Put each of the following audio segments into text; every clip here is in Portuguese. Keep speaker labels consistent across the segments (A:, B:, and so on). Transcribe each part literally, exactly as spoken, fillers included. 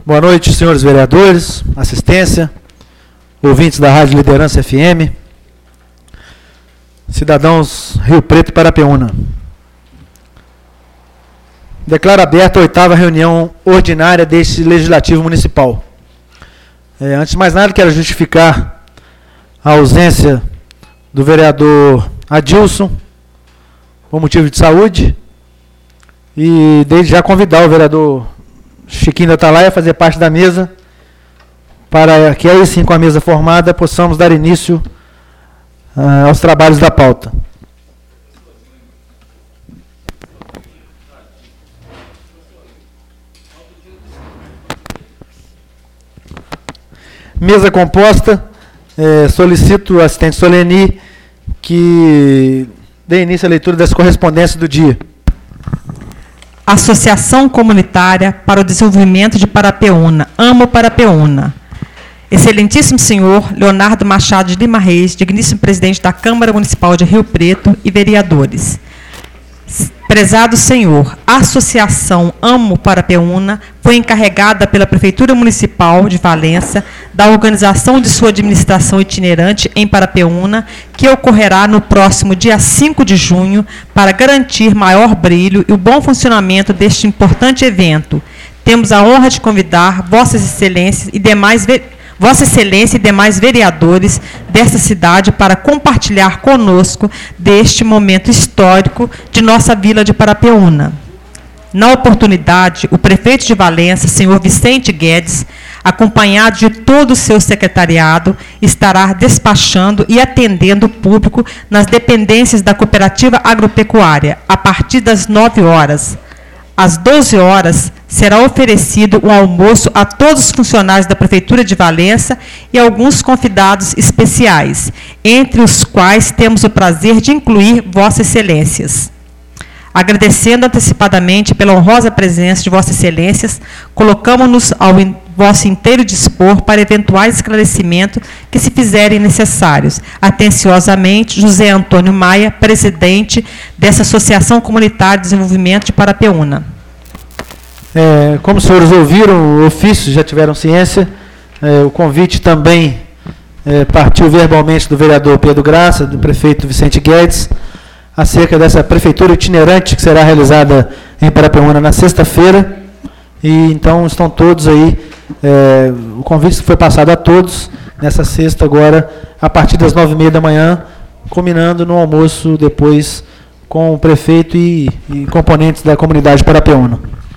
A: Boa noite, senhores vereadores, assistência, ouvintes da Rádio Liderança F M, cidadãos Rio Preto e Parapeúna. Declaro aberta a oitava reunião ordinária deste Legislativo Municipal. É, antes de mais nada, quero justificar a ausência do vereador Adilson, por motivo de saúde, e desde já convidar o vereador Chiquinho da Atalaia a fazer parte da mesa, para que aí sim, com a mesa formada, possamos dar início uh, aos trabalhos da pauta. Mesa composta, eh, solicito ao assistente Soleni que dê início à leitura das correspondências do dia.
B: Associação Comunitária para o Desenvolvimento de Parapeúna, Amo Parapeúna. Excelentíssimo senhor Leonardo Machado de Lima Reis, digníssimo presidente da Câmara Municipal de Rio Preto e vereadores. Prezado senhor, a Associação Amo Parapeúna foi encarregada pela Prefeitura Municipal de Valença da organização de sua administração itinerante em Parapeúna, que ocorrerá no próximo dia cinco de junho, para garantir maior brilho e o bom funcionamento deste importante evento. Temos a honra de convidar Vossas Excelências e demais Vossa Excelência e demais vereadores desta cidade para compartilhar conosco deste momento histórico de nossa vila de Parapeúna. Na oportunidade, o prefeito de Valença, senhor Vicente Guedes, acompanhado de todo o seu secretariado, estará despachando e atendendo o público nas dependências da Cooperativa Agropecuária, a partir das nove horas. Às doze horas, será oferecido um almoço a todos os funcionários da Prefeitura de Valença e alguns convidados especiais, entre os quais temos o prazer de incluir Vossas Excelências. Agradecendo antecipadamente pela honrosa presença de Vossas Excelências, colocamos-nos ao vosso inteiro dispor para eventuais esclarecimentos que se fizerem necessários. Atenciosamente, José Antônio Maia, presidente dessa Associação Comunitária de Desenvolvimento de Parapeúna.
A: É, como os senhores ouviram, o ofício já tiveram ciência, é, o convite também é, partiu verbalmente do vereador Pedro Graça, do prefeito Vicente Guedes, acerca dessa prefeitura itinerante que será realizada em Parapeúna na sexta-feira. E então estão todos aí, é, o convite foi passado a todos nessa sexta agora, a partir das nove e meia da manhã, culminando no almoço depois com o prefeito e, e componentes da comunidade Parapeúna.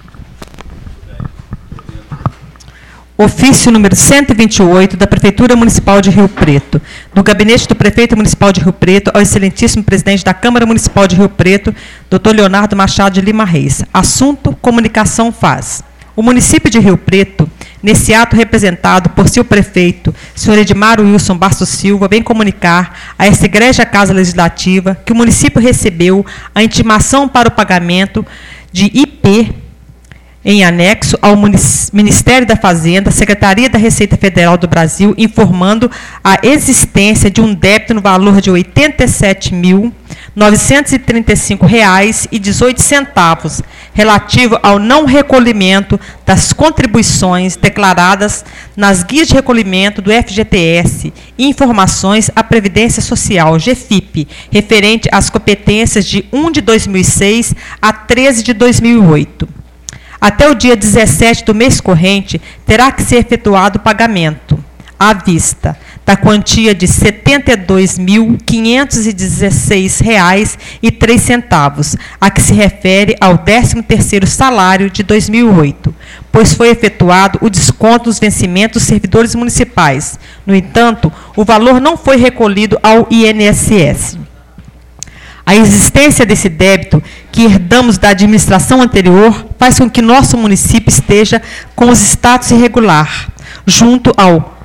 B: Ofício número cento e vinte e oito da Prefeitura Municipal de Rio Preto, do Gabinete do Prefeito Municipal de Rio Preto ao excelentíssimo presidente da Câmara Municipal de Rio Preto, doutor Leonardo Machado de Lima Reis. Assunto: comunicação faz. O município de Rio Preto, nesse ato representado por seu prefeito, senhor Edmar Wilson Bastos Silva, vem comunicar a esta egrégia Casa Legislativa que o município recebeu a intimação para o pagamento de I P em anexo ao Ministério da Fazenda, Secretaria da Receita Federal do Brasil, informando a existência de um débito no valor de oitenta e sete mil, novecentos e trinta e cinco reais e dezoito centavos, relativo ao não recolhimento das contribuições declaradas nas guias de recolhimento do F G T S e informações à Previdência Social, G F I P, referente às competências de um de dois mil e seis a treze de dois mil e oito. Até o dia dezessete do mês corrente, terá que ser efetuado o pagamento, à vista, da quantia de setenta e dois mil, quinhentos e dezesseis reais e três centavos, a que se refere ao décimo terceiro salário de dois mil e oito, pois foi efetuado o desconto dos vencimentos dos servidores municipais. No entanto, o valor não foi recolhido ao I N S S. A existência desse débito, que herdamos da administração anterior, faz com que nosso município esteja com os status irregular, junto ao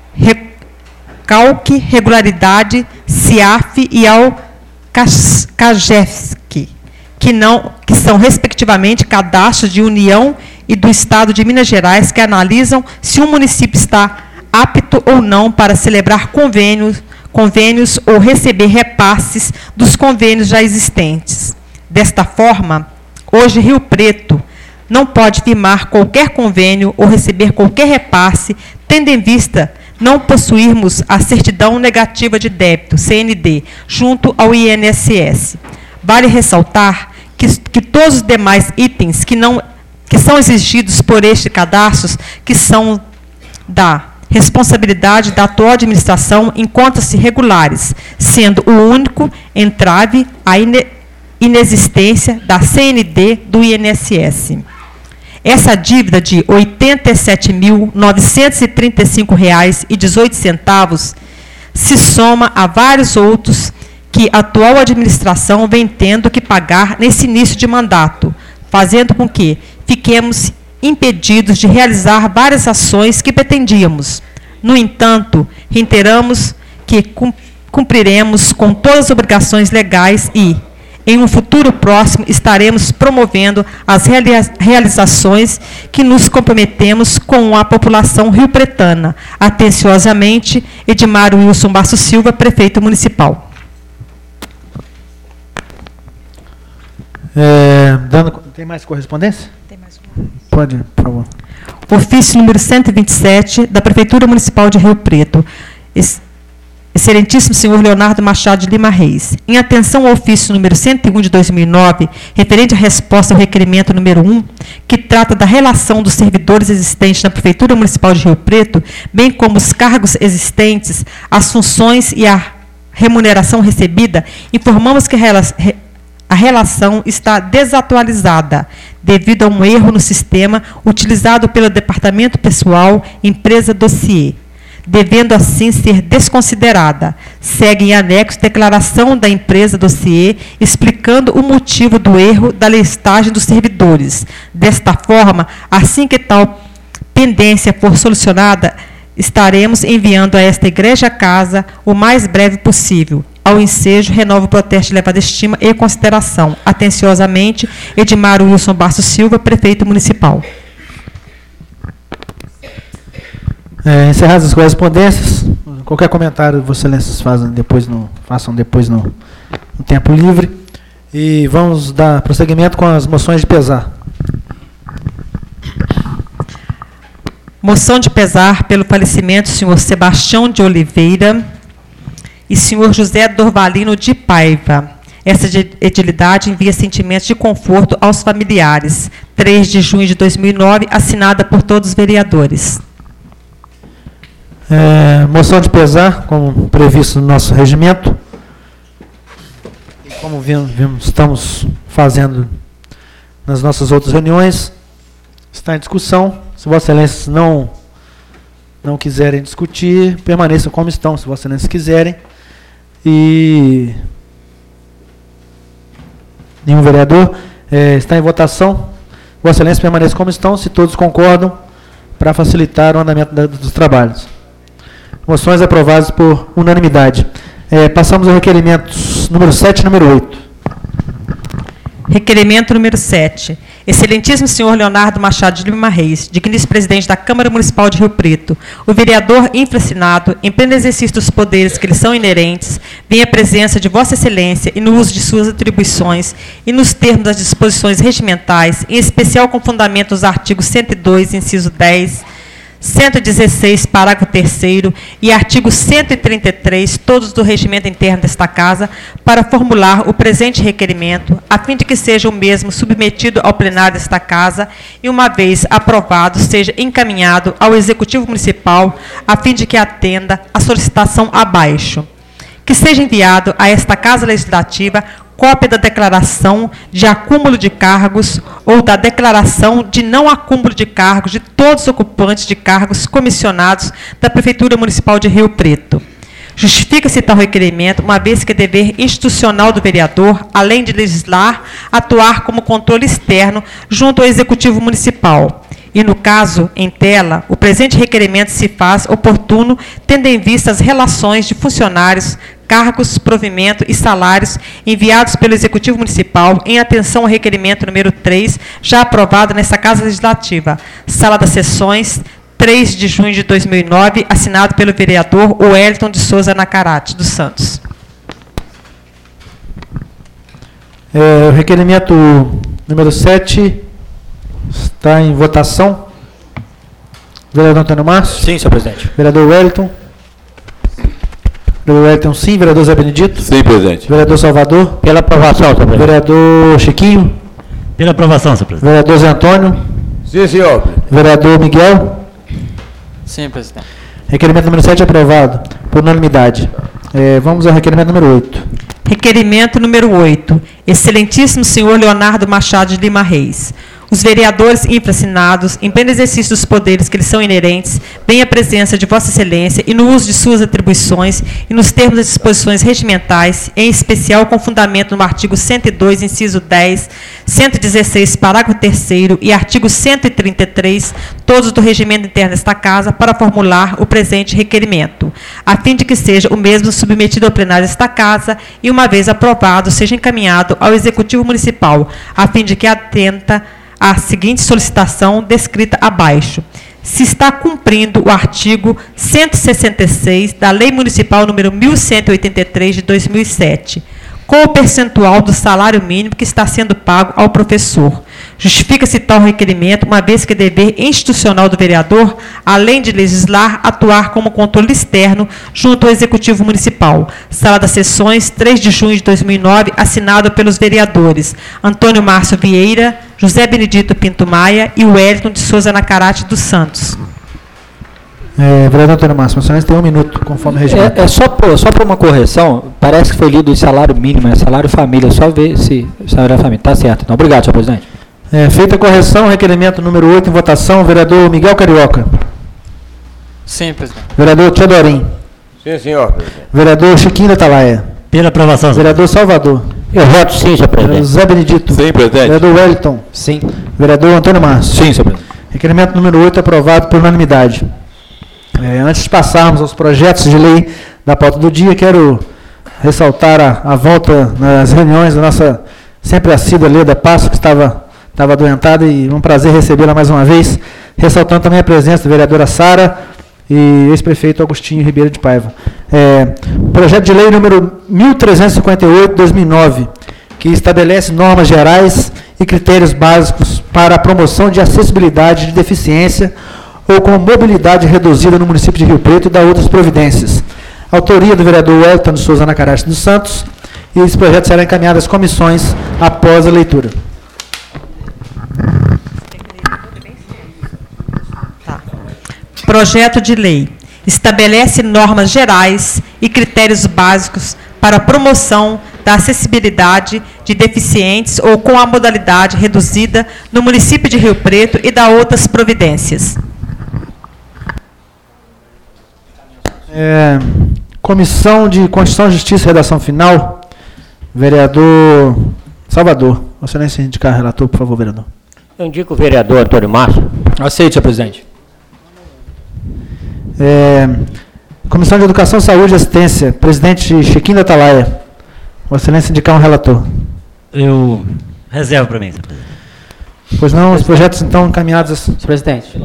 B: Recalque, Regularidade, C I A F e ao CAGESC, que, não, que são, respectivamente, cadastros de União e do Estado de Minas Gerais, que analisam se um município está apto ou não para celebrar convênios, convênios ou receber repasses dos convênios já existentes. Desta forma, hoje Rio Preto não pode firmar qualquer convênio ou receber qualquer repasse, tendo em vista não possuirmos a certidão negativa de débito, C N D, junto ao I N S S. Vale ressaltar que, que todos os demais itens que, não, que são exigidos por este cadastro, que são da responsabilidade da atual administração, encontram-se regulares, sendo o único entrave a ine, inexistência da C N D do I N S S. Essa dívida de oitenta e sete mil novecentos e trinta e cinco reais e dezoito centavos se soma a vários outros que a atual administração vem tendo que pagar nesse início de mandato, fazendo com que fiquemos impedidos de realizar várias ações que pretendíamos. No entanto, reiteramos que cumpriremos com todas as obrigações legais e, em um futuro próximo, estaremos promovendo as realizações que nos comprometemos com a população riopretana. Atenciosamente, Edmar Wilson Bastos Silva, prefeito municipal.
A: É, dando, tem mais correspondência?
B: Tem mais uma.
A: Pode, por favor.
B: Ofício número cento e vinte e sete, da Prefeitura Municipal de Rio Preto. Excelentíssimo senhor Leonardo Machado de Lima Reis, em atenção ao ofício número cento e um de dois mil e nove, referente à resposta ao requerimento número um, que trata da relação dos servidores existentes na Prefeitura Municipal de Rio Preto, bem como os cargos existentes, as funções e a remuneração recebida, informamos que a relação está desatualizada, devido a um erro no sistema utilizado pelo Departamento Pessoal, empresa dossiê, devendo assim ser desconsiderada. Segue em anexo declaração da empresa dossiê explicando o motivo do erro da listagem dos servidores. Desta forma, assim que tal pendência for solucionada, estaremos enviando a esta igreja casa o mais breve possível. Ao ensejo, renovo o protesto de levada estima e consideração. Atenciosamente, Edmar Wilson Bastos Silva, prefeito municipal.
A: É, encerradas as correspondências, qualquer comentário, Vossa Excelência, façam depois no, façam depois no, no tempo livre. E vamos dar prosseguimento com as moções de pesar.
B: Moção de pesar pelo falecimento do senhor Sebastião de Oliveira e senhor José Dorvalino de Paiva. Essa edilidade envia sentimentos de conforto aos familiares. três de junho de dois mil e nove, assinada por todos os vereadores.
A: É, moção de pesar, como previsto no nosso regimento, e como vimos, vimos, estamos fazendo nas nossas outras reuniões, está em discussão. Se Vossa Excelência não, não quiserem discutir, permaneçam como estão, se Vossa Excelência quiserem. E nenhum vereador é, está em votação. Vossa Excelência permaneça como estão, se todos concordam, para facilitar o andamento da, dos trabalhos. Moções aprovadas por unanimidade. É, passamos ao requerimento número sete e número oito.
B: Requerimento número sete. Excelentíssimo senhor Leonardo Machado de Lima Reis, digníssimo presidente da Câmara Municipal de Rio Preto, o vereador infracinado, em pleno exercício dos poderes que lhe são inerentes, vem à presença de Vossa Excelência e no uso de suas atribuições e nos termos das disposições regimentais, em especial com fundamento dos artigos cento e dois, inciso dez, cento e dezesseis, parágrafo terceiro e artigo cento e trinta e três, todos do regimento interno desta Casa, para formular o presente requerimento, a fim de que seja o mesmo submetido ao plenário desta Casa e, uma vez aprovado, seja encaminhado ao Executivo Municipal, a fim de que atenda a solicitação abaixo. Que seja enviado a esta Casa Legislativa cópia da declaração de acúmulo de cargos ou da declaração de não acúmulo de cargos de todos os ocupantes de cargos comissionados da Prefeitura Municipal de Rio Preto. Justifica-se tal requerimento, uma vez que é dever institucional do vereador, além de legislar, atuar como controle externo junto ao Executivo Municipal. E, no caso, em tela, o presente requerimento se faz oportuno, tendo em vista as relações de funcionários, cargos, provimento e salários enviados pelo Executivo Municipal em atenção ao requerimento número três, já aprovado nesta Casa Legislativa. Sala das Sessões, três de junho de dois mil e nove, assinado pelo vereador Wellington de Souza Nacarate dos Santos.
A: É, o requerimento número sete Está em votação. Vereador Antônio Márcio?
C: Sim, senhor presidente.
A: Vereador Wellington? Vereador Wellington, sim. Vereador Zé Benedito?
D: Sim, presidente.
A: Vereador Salvador?
C: Pela aprovação, senhor presidente.
A: Vereador Chiquinho?
C: Pela aprovação, senhor presidente.
A: Vereador Zé Antônio?
D: Sim, senhor.
A: Vereador Miguel?
E: Sim, presidente.
A: Requerimento número sete aprovado, por unanimidade. É, vamos ao requerimento número oito.
B: Requerimento número oito. Excelentíssimo senhor Leonardo Machado de Lima Reis. Os vereadores infracinados, em pleno exercício dos poderes que lhes são inerentes, bem a presença de Vossa Excelência e no uso de suas atribuições e nos termos das disposições regimentais, em especial com fundamento no artigo cento e dois, inciso dez, cento e dezesseis, parágrafo terceiro e artigo cento e trinta e três, todos do regimento interno desta Casa, para formular o presente requerimento, a fim de que seja o mesmo submetido ao plenário desta Casa e, uma vez aprovado, seja encaminhado ao Executivo Municipal, a fim de que atenta a seguinte solicitação descrita abaixo. Se está cumprindo o artigo cento e sessenta e seis da Lei Municipal número mil cento e oitenta e três de dois mil e sete, com o percentual do salário mínimo que está sendo pago ao professor. Justifica-se tal requerimento, uma vez que é dever institucional do vereador, além de legislar, atuar como controle externo junto ao Executivo Municipal. Sala das Sessões, três de junho de dois mil e nove, assinado pelos vereadores Antônio Márcio Vieira, José Benedito Pinto Maia e Wellington de Souza Nacarate dos Santos.
A: É, vereador Antônio Márcio, você tem um minuto, conforme o regimento.
C: É, é só por, só por uma correção, parece que foi lido o salário mínimo, é salário família, só ver se o salário família. Está certo, então. Obrigado, senhor presidente.
A: É, feita a correção, requerimento número oito em votação, vereador Miguel Carioca.
E: Sim, presidente.
A: Vereador Teodorim.
D: Sim, senhor, presidente.
A: Vereador Chiquinho da Atalaia.
C: Pela aprovação, senhor.
A: Vereador Salvador.
C: Eu voto sim, senhor
A: Vereador
C: presidente.
A: Zé Benedito.
D: Sim, presidente.
A: Vereador Wellington.
C: Sim.
A: Vereador Antônio Márcio.
C: Sim, senhor presidente.
A: Requerimento número oito aprovado por unanimidade. É, antes de passarmos aos projetos de lei da pauta do dia, quero ressaltar a, a volta nas reuniões da nossa sempre assídua Leda Passo, que estava, estava adoentada, e um prazer recebê-la mais uma vez, ressaltando também a presença da vereadora Sara e ex-prefeito Agostinho Ribeiro de Paiva. É, projeto de lei número mil trezentos e cinquenta e oito de dois mil e nove, que estabelece normas gerais e critérios básicos para a promoção de acessibilidade de deficiência ou com mobilidade reduzida no município de Rio Preto e da outras providências. Autoria do vereador Wellington de Souza Nacarate dos Santos, e esse projeto será encaminhado às comissões após a leitura.
B: Tá. Projeto de lei estabelece normas gerais e critérios básicos para a promoção da acessibilidade de deficientes ou com a modalidade reduzida no município de Rio Preto e da outras providências.
A: É, Comissão de Constituição, Justiça e Redação Final, vereador Salvador. Você nem se indicar relator, por favor, vereador.
C: Eu indico o vereador Antônio Márcio. Aceite, senhor presidente.
A: É, Comissão de Educação, Saúde e Assistência, presidente Chiquinho da Atalaia. Vossa Excelência indicar um relator.
F: Eu reservo para mim, senhor presidente.
A: Pois não, os projetos então encaminhados. A...
C: Senhor presidente.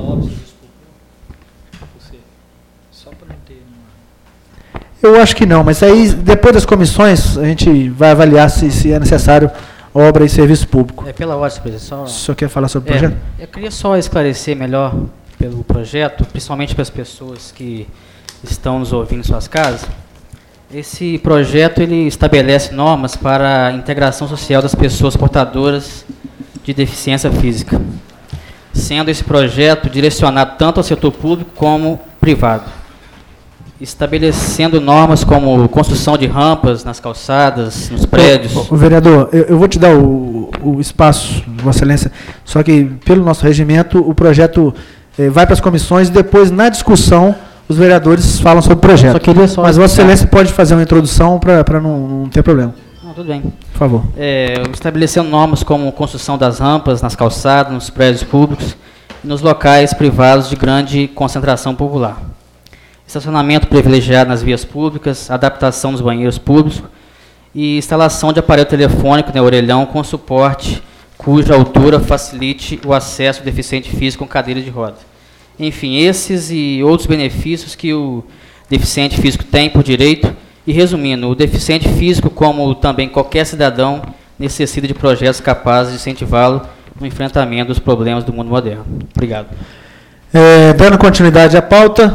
A: Eu acho que não, mas aí depois das comissões a gente vai avaliar se, se é necessário obra e serviço público.
G: É pela ordem, senhor presidente. Só...
A: O senhor quer falar sobre o
G: É,
A: projeto?
G: eu queria só esclarecer melhor pelo projeto, principalmente para as pessoas que estão nos ouvindo em suas casas. Esse projeto ele estabelece normas para a integração social das pessoas portadoras de deficiência física, sendo esse projeto direcionado tanto ao setor público como privado, estabelecendo normas como construção de rampas nas calçadas, nos prédios.
A: O, o vereador, eu, eu vou te dar o, o espaço, Vossa Excelência, só que pelo nosso regimento o projeto eh, vai para as comissões e depois na discussão os vereadores falam sobre o projeto.
G: Só queria só
A: Mas Vossa
G: explicar.
A: Excelência pode fazer uma introdução para não, não ter problema.
G: Não, tudo bem.
A: Por favor.
G: É, estabelecendo normas como construção das rampas nas calçadas, nos prédios públicos e nos locais privados de grande concentração popular. Estacionamento privilegiado nas vias públicas, adaptação dos banheiros públicos e instalação de aparelho telefônico, né, orelhão, com suporte cuja altura facilite o acesso do deficiente físico com cadeira de roda. Enfim, esses e outros benefícios que o deficiente físico tem por direito. E resumindo, o deficiente físico, como também qualquer cidadão, necessita de projetos capazes de incentivá-lo no enfrentamento dos problemas do mundo moderno. Obrigado.
A: É, dando continuidade à pauta,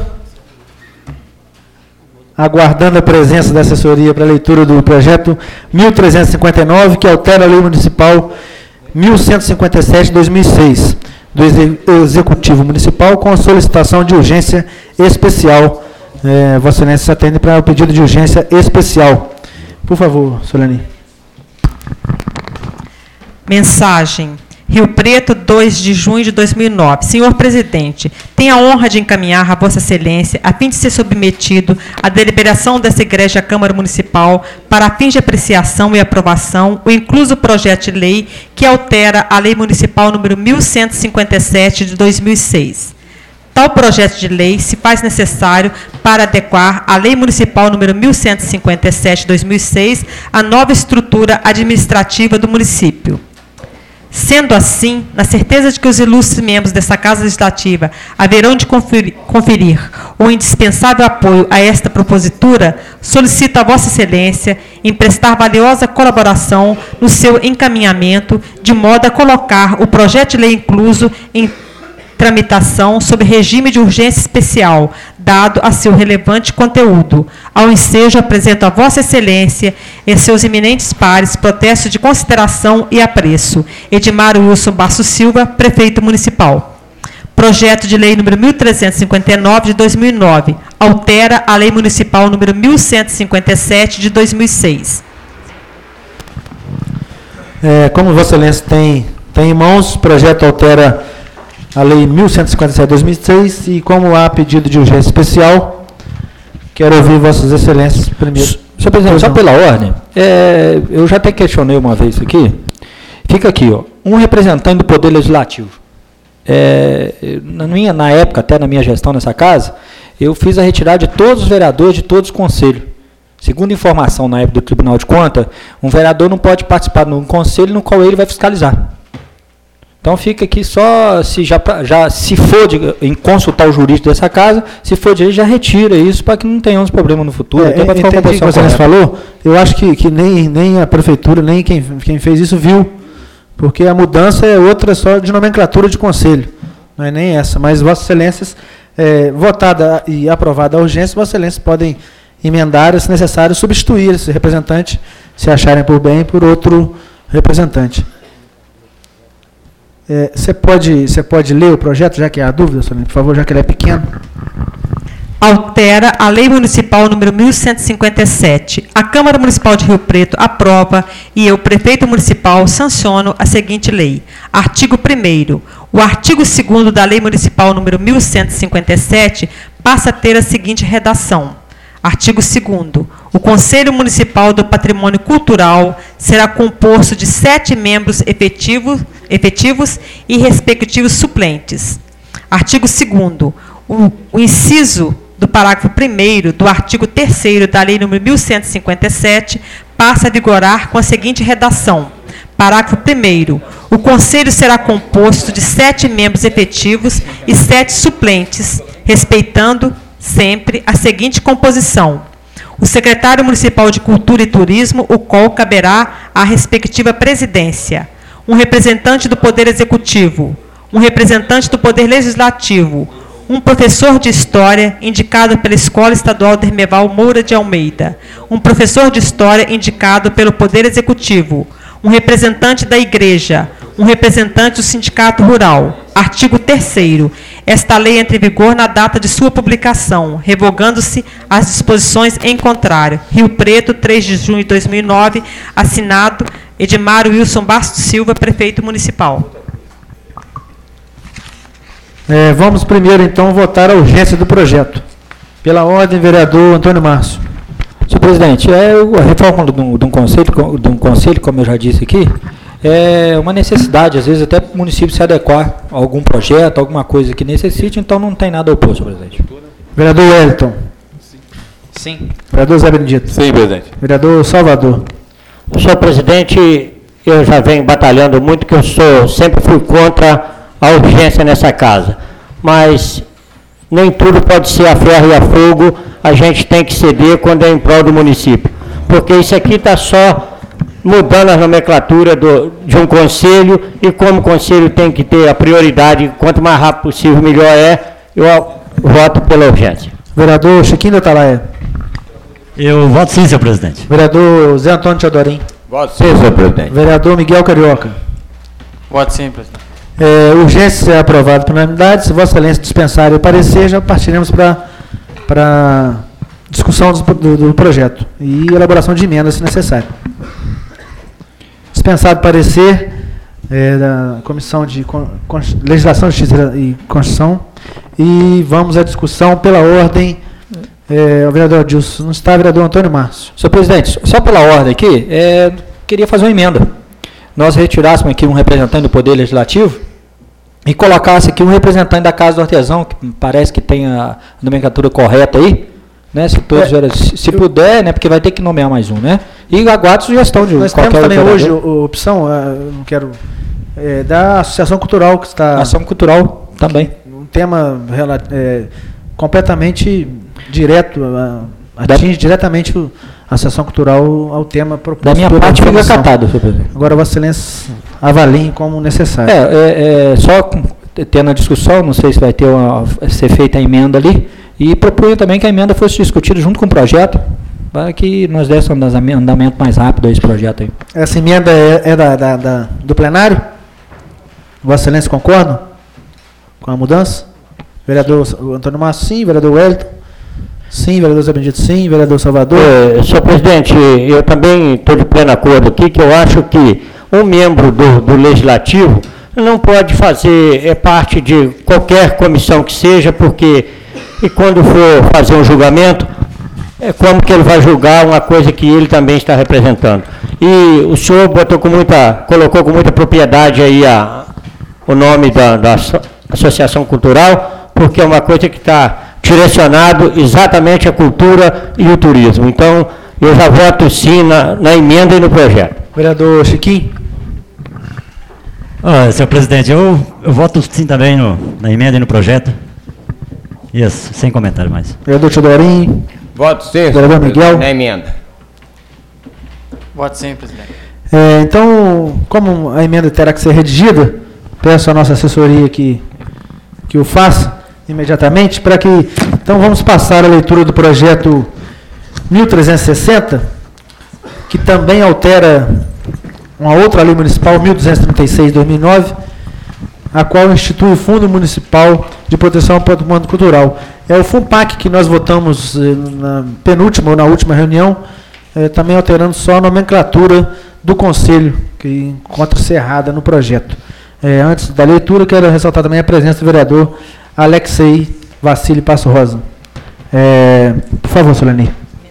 A: aguardando a presença da assessoria para a leitura do projeto mil trezentos e cinquenta e nove, que altera a Lei Municipal mil cento e cinquenta e sete de dois mil e seis, do Executivo Municipal, com solicitação de urgência especial. É, Vossa Excelência se atende para o pedido de urgência especial. Por favor, Solani.
B: Mensagem. Rio Preto, dois de junho de dois mil e nove. Senhor Presidente, tenho a honra de encaminhar a Vossa Excelência, a fim de ser submetido à deliberação dessa Igreja Câmara Municipal, para fins de apreciação e aprovação, o incluso projeto de lei que altera a Lei Municipal número mil cento e cinquenta e sete de dois mil e seis. Tal projeto de lei se faz necessário para adequar a Lei Municipal número mil cento e cinquenta e sete de dois mil e seis à nova estrutura administrativa do município. Sendo assim, na certeza de que os ilustres membros dessa Casa Legislativa haverão de conferir, conferir o indispensável apoio a esta propositura, solicito a Vossa Excelência em prestar valiosa colaboração no seu encaminhamento, de modo a colocar o projeto de lei incluso em tramitação sob regime de urgência especial, dado a seu relevante conteúdo. Ao ensejo, apresento a Vossa Excelência e seus eminentes pares protesto de consideração e apreço. Edmar Wilson Bastos Silva, Prefeito Municipal. Projeto de Lei número mil trezentos e cinquenta e nove de dois mil e nove, altera a Lei Municipal número mil cento e cinquenta e sete de dois mil e seis.
A: É, como Vossa Excelência tem, tem em mãos, o projeto altera a Lei mil cento e cinquenta e sete de dois mil e seis, e como há pedido de urgência especial, quero ouvir Vossas Excelências primeiro.
C: Senhor Presidente, só pela ordem, é, eu já até questionei uma vez isso aqui. Fica aqui, ó, um representante do Poder Legislativo. É, na, minha, na época, até na minha gestão nessa casa, eu fiz a retirada de todos os vereadores de todos os conselhos. Segundo informação na época do Tribunal de Contas, um vereador não pode participar de um conselho no qual ele vai fiscalizar. Então fica aqui só, se, já, já, se for de, em consultar o jurídico dessa casa, se for de já retira isso para que não tenhamos problema no futuro.
A: É, até para ficar com a que você falou, eu acho que, que nem, nem a prefeitura, nem quem, quem fez isso viu, porque a mudança é outra só de nomenclatura de conselho, não é nem essa, mas Vossas Excelências, é, votada e aprovada a urgência, Vossas Excelências podem emendar, se necessário, substituir esse representante, se acharem por bem, por outro representante. Você é, pode, você pode ler o projeto, já que há dúvida, Solane, por favor, já que ele é pequeno.
B: Altera a Lei Municipal número mil cento e cinquenta e sete. A Câmara Municipal de Rio Preto aprova e eu, Prefeito Municipal, sanciono a seguinte lei. Artigo primeiro. O artigo segundo da Lei Municipal número mil cento e cinquenta e sete passa a ter a seguinte redação. Artigo segundo. O Conselho Municipal do Patrimônio Cultural será composto de sete membros efetivos, efetivos e respectivos suplentes. Artigo segundo. O, o inciso do parágrafo primeiro do artigo terceiro da Lei número mil cento e cinquenta e sete passa a vigorar com a seguinte redação. Parágrafo primeiro. O Conselho será composto de sete membros efetivos e sete suplentes, respeitando sempre a seguinte composição. O secretário municipal de Cultura e Turismo, o qual caberá à respectiva presidência. Um representante do Poder Executivo. Um representante do Poder Legislativo. Um professor de História, indicado pela Escola Estadual Dermeval Moura de Almeida. Um professor de História, indicado pelo Poder Executivo. Um representante da Igreja. Um representante do Sindicato Rural. Artigo terceiro. Esta lei entra em vigor na data de sua publicação, revogando-se as disposições em contrário. Rio Preto, três de junho de dois mil e nove, assinado Edmar Wilson Bastos Silva, Prefeito Municipal.
A: É, vamos primeiro, então, votar a urgência do projeto. Pela ordem, vereador Antônio Márcio.
C: Senhor Presidente, é, a reforma de um, de um conselho, de um conselho, como eu já disse aqui, é uma necessidade, às vezes até para o município se adequar a algum projeto, alguma coisa que necessite, então não tem nada oposto, senhor presidente.
A: Vereador Wellington.
G: Sim.
A: Vereador Zé Benedito.
D: Sim, presidente.
A: Vereador Salvador.
H: Senhor presidente, eu já venho batalhando muito, que eu sou, sempre fui contra a urgência nessa casa, mas nem tudo pode ser a ferro e a fogo, a gente tem que ceder quando é em prol do município, porque isso aqui está só mudando a nomenclatura do, de um conselho, e como o conselho tem que ter a prioridade, quanto mais rápido possível, melhor é, eu voto pela urgência.
A: Vereador Chiquinho da Atalaia.
F: Eu voto sim, senhor presidente.
A: Vereador Zé Antônio Teodorim.
D: Voto sim, senhor presidente.
A: Vereador Miguel Carioca.
E: Voto sim, presidente.
A: É, urgência é aprovada por unanimidade. Se Vossa Excelência dispensar o parecer, já partiremos para discussão do, do, do projeto e elaboração de emendas, se necessário. Dispensado o parecer é, da Comissão de Con, Con, Legislação, Justiça e Constituição, e vamos à discussão pela ordem. É, o vereador Adilson, não está, vereador Antônio Márcio.
C: Senhor presidente, só pela ordem aqui, é, queria fazer uma emenda. Nós retirássemos aqui um representante do Poder Legislativo e colocasse aqui um representante da Casa do Artesão, que parece que tem a nomenclatura correta aí, né? Se, todos, é, se, se puder, né? Porque vai ter que nomear mais um, né? E aguardo sugestão de
A: nós
C: qualquer
A: temos também
C: vereador.
A: hoje a opção, eu não quero, é, da Associação Cultural, que está...
C: Ação Cultural também.
A: Um tema é, completamente direto, atinge diretamente o, a Associação Cultural ao tema proposto.
C: Da minha parte fica acatado, senhor presidente.
A: Agora, Vossa Excelência avaliem como necessário.
C: É, é, é só tendo a discussão, não sei se vai ter uma, ser feita a emenda ali, e propunha também que a emenda fosse discutida junto com o projeto, para que nós dessemos um andamento mais rápido a esse projeto aí.
A: Essa emenda é, é da, da, da, do plenário? Vossa Excelência concorda com a mudança? Vereador Antônio Márcio, sim. Vereador Wellington? Sim. Vereador Zé Benedito, sim. Vereador Salvador?
H: É, senhor presidente, eu também estou de pleno acordo aqui, que eu acho que um membro do, do Legislativo não pode fazer é, parte de qualquer comissão que seja, porque e quando for fazer um julgamento, é como que ele vai julgar uma coisa que ele também está representando. E o senhor botou com muita, colocou com muita propriedade aí a, o nome da, da Associação Cultural, porque é uma coisa que está direcionado exatamente à cultura e o turismo. Então, eu já voto sim na, na emenda e no projeto.
A: Vereador Chiquinho?
F: Ah, senhor presidente, eu, eu voto sim também no, na emenda e no projeto. Isso, sem comentário mais.
A: Vereador Teodorim?
D: Voto sim,
A: vereador Miguel?
D: na emenda.
E: Voto sim, presidente.
A: É, então, como a emenda terá que ser redigida, peço à nossa assessoria que, que o faça imediatamente, para que... Então, vamos passar a leitura do projeto mil trezentos e sessenta, que também altera uma outra lei municipal, mil duzentos e trinta e seis de dois mil e nove, a qual institui o Fundo Municipal de Proteção ao Patrimônio Cultural. É o FUNPAC que nós votamos eh, na penúltima ou na última reunião, eh, também alterando só a nomenclatura do Conselho, que encontra-se errada no projeto. Eh, antes da leitura, quero ressaltar também a presença do vereador Alexei Vassili Passo Rosa. Eh, por favor, Solani.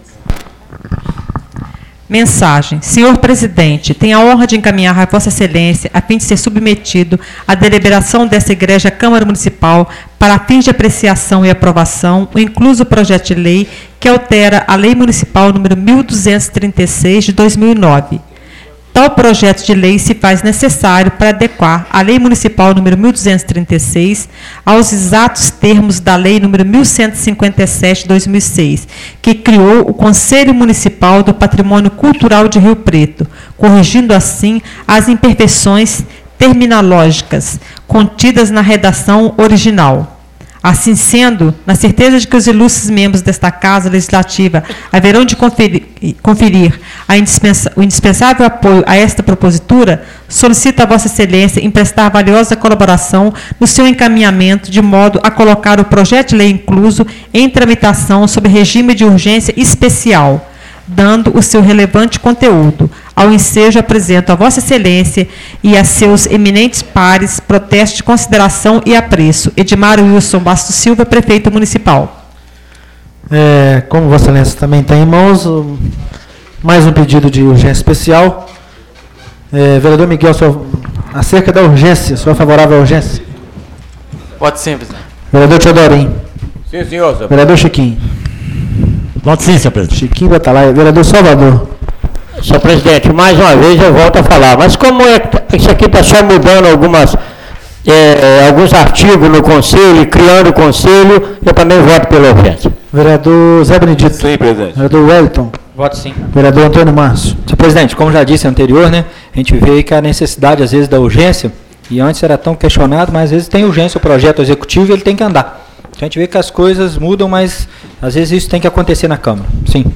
B: Mensagem. Senhor presidente, tenho a honra de encaminhar a Vossa Excelência a fim de ser submetido à deliberação desta Igreja Câmara Municipal para fins de apreciação e aprovação o incluso projeto de lei que altera a Lei Municipal número mil duzentos e trinta e seis de dois mil e nove. Tal projeto de lei se faz necessário para adequar a Lei Municipal número mil duzentos e trinta e seis aos exatos termos da Lei número mil cento e cinquenta e sete de dois mil e seis, que criou o Conselho Municipal do Patrimônio Cultural de Rio Preto, corrigindo assim as imperfeições terminológicas contidas na redação original. Assim sendo, na certeza de que os ilustres membros desta Casa Legislativa haverão de conferir, conferir a indispensa, o indispensável apoio a esta propositura, solicito a Vossa Excelência emprestar valiosa colaboração no seu encaminhamento, de modo a colocar o projeto de lei incluso em tramitação sob regime de urgência especial, dando o seu relevante conteúdo. Ao ensejo, apresento a Vossa Excelência e a seus eminentes pares protesto de consideração e apreço. Edmar Wilson Bastos Silva, Prefeito Municipal.
A: É, como Vossa Excelência também tem em mãos, um, mais um pedido de urgência especial. É, vereador Miguel, sua, acerca da urgência, sou favorável à urgência?
E: Voto sim, presidente.
A: Vereador Teodorim?
D: Sim, senhor. senhor.
A: Vereador Chiquinho?
F: Voto sim, senhor presidente.
A: Chiquinho da Atalaia. Vereador Salvador?
H: Senhor presidente, mais uma vez eu volto a falar, mas como é que isso aqui está só mudando algumas, é, alguns artigos no Conselho, criando o Conselho, eu também voto pela urgência.
A: Vereador Zé Benedito?
D: Sim, presidente.
A: Vereador Wellington?
G: Voto sim.
A: Vereador Antônio Márcio.
C: Senhor presidente, como já disse anterior, né, a gente vê que a necessidade, às vezes, da urgência, e antes era tão questionado, mas às vezes tem urgência, o projeto executivo ele tem que andar. Então, a gente vê que as coisas mudam, mas às vezes isso tem que acontecer na Câmara. Sim.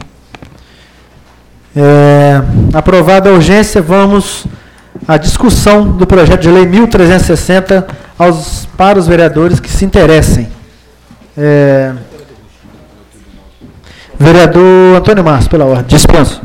A: É, aprovada a urgência, vamos à discussão do projeto de lei mil trezentos e sessenta aos, para os vereadores que se interessem. É, vereador Antônio Márcio, pela ordem.
C: Dispenso.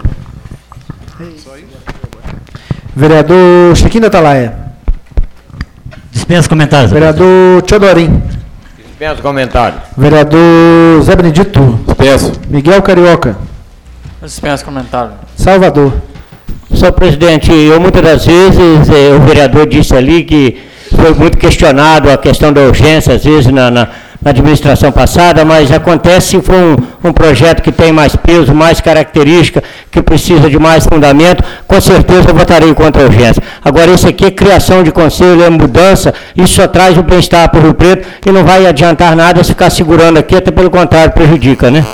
A: Vereador Chiquinho da Atalaia.
F: Dispenso comentários.
A: Vereador Teodorim.
D: Dispenso comentário.
A: Vereador Zé Benedito.
D: Dispenso.
A: Miguel Carioca.
E: Dispenso comentário.
A: Salvador.
H: Senhor presidente, eu muitas das vezes, eh, o vereador disse ali que foi muito questionado a questão da urgência, às vezes na, na, na administração passada, mas acontece que foi um, um projeto que tem mais peso, mais característica, que precisa de mais fundamento, com certeza eu votarei contra a urgência. Agora, isso aqui é criação de conselho, é mudança, isso só traz o bem-estar para o Rio Preto e não vai adiantar nada se ficar segurando aqui, até pelo contrário, prejudica, né?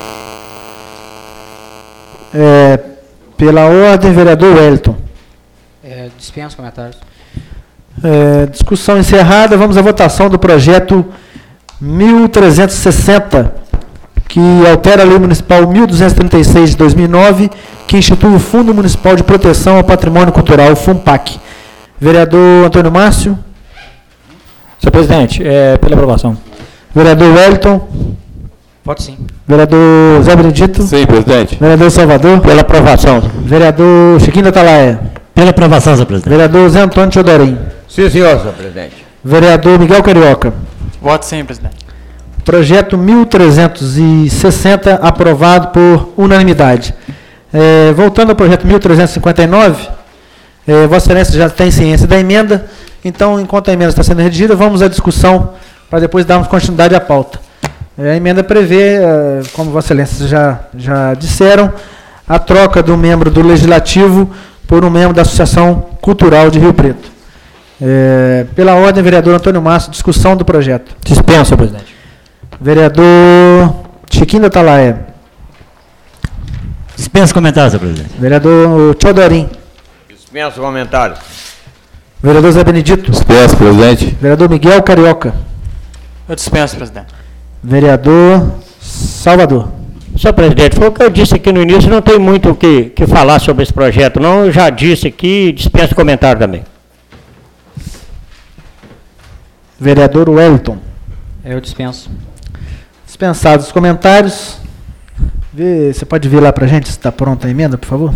A: É, pela ordem, vereador Wellington.
G: É, dispenso comentários.
A: É, discussão encerrada, vamos à votação do projeto mil trezentos e sessenta, que altera a Lei Municipal mil duzentos e trinta e seis de dois mil e nove, que institui o Fundo Municipal de Proteção ao Patrimônio Cultural, o FUNPAC. Vereador Antônio Márcio.
C: Senhor presidente, é, pela aprovação.
A: Vereador Wellington.
G: Voto sim.
A: Vereador Zé Benedito.
D: Sim, presidente.
A: Vereador Salvador.
H: Pela aprovação.
A: Vereador Chiquinho da Atalaia.
F: Pela aprovação, senhor presidente.
A: Vereador Zé Antônio Teodorim.
D: Sim, senhor, senhor presidente.
A: Vereador Miguel Carioca.
E: Voto sim, presidente.
A: Projeto mil trezentos e sessenta, aprovado por unanimidade. É, voltando ao projeto mil trezentos e cinquenta e nove, é, Vossa Excelência já tem ciência da emenda, então, enquanto a emenda está sendo redigida, vamos à discussão para depois darmos continuidade à pauta. É, a emenda prevê, é, como Vossa Excelência já, já disseram, a troca do membro do Legislativo por um membro da Associação Cultural de Rio Preto. É, pela ordem, vereador Antônio Márcio, discussão do projeto.
C: Dispenso, senhor presidente.
A: Vereador Chiquinho da Atalaia.
F: Dispenso comentários, senhor presidente.
A: Vereador Teodorim.
D: Dispenso comentário.
A: Vereador Zé Benedito.
D: Dispenso, presidente.
A: Vereador Miguel Carioca.
E: Eu dispenso, presidente.
A: Vereador Salvador.
H: Senhor presidente, foi o que eu disse aqui no início, não tem muito o que, que falar sobre esse projeto, não, eu já disse aqui, dispenso comentário também.
A: Vereador Wellington.
G: Eu dispenso.
A: Dispensados os comentários. Vê, você pode vir lá para a gente, se está pronta a emenda, por favor?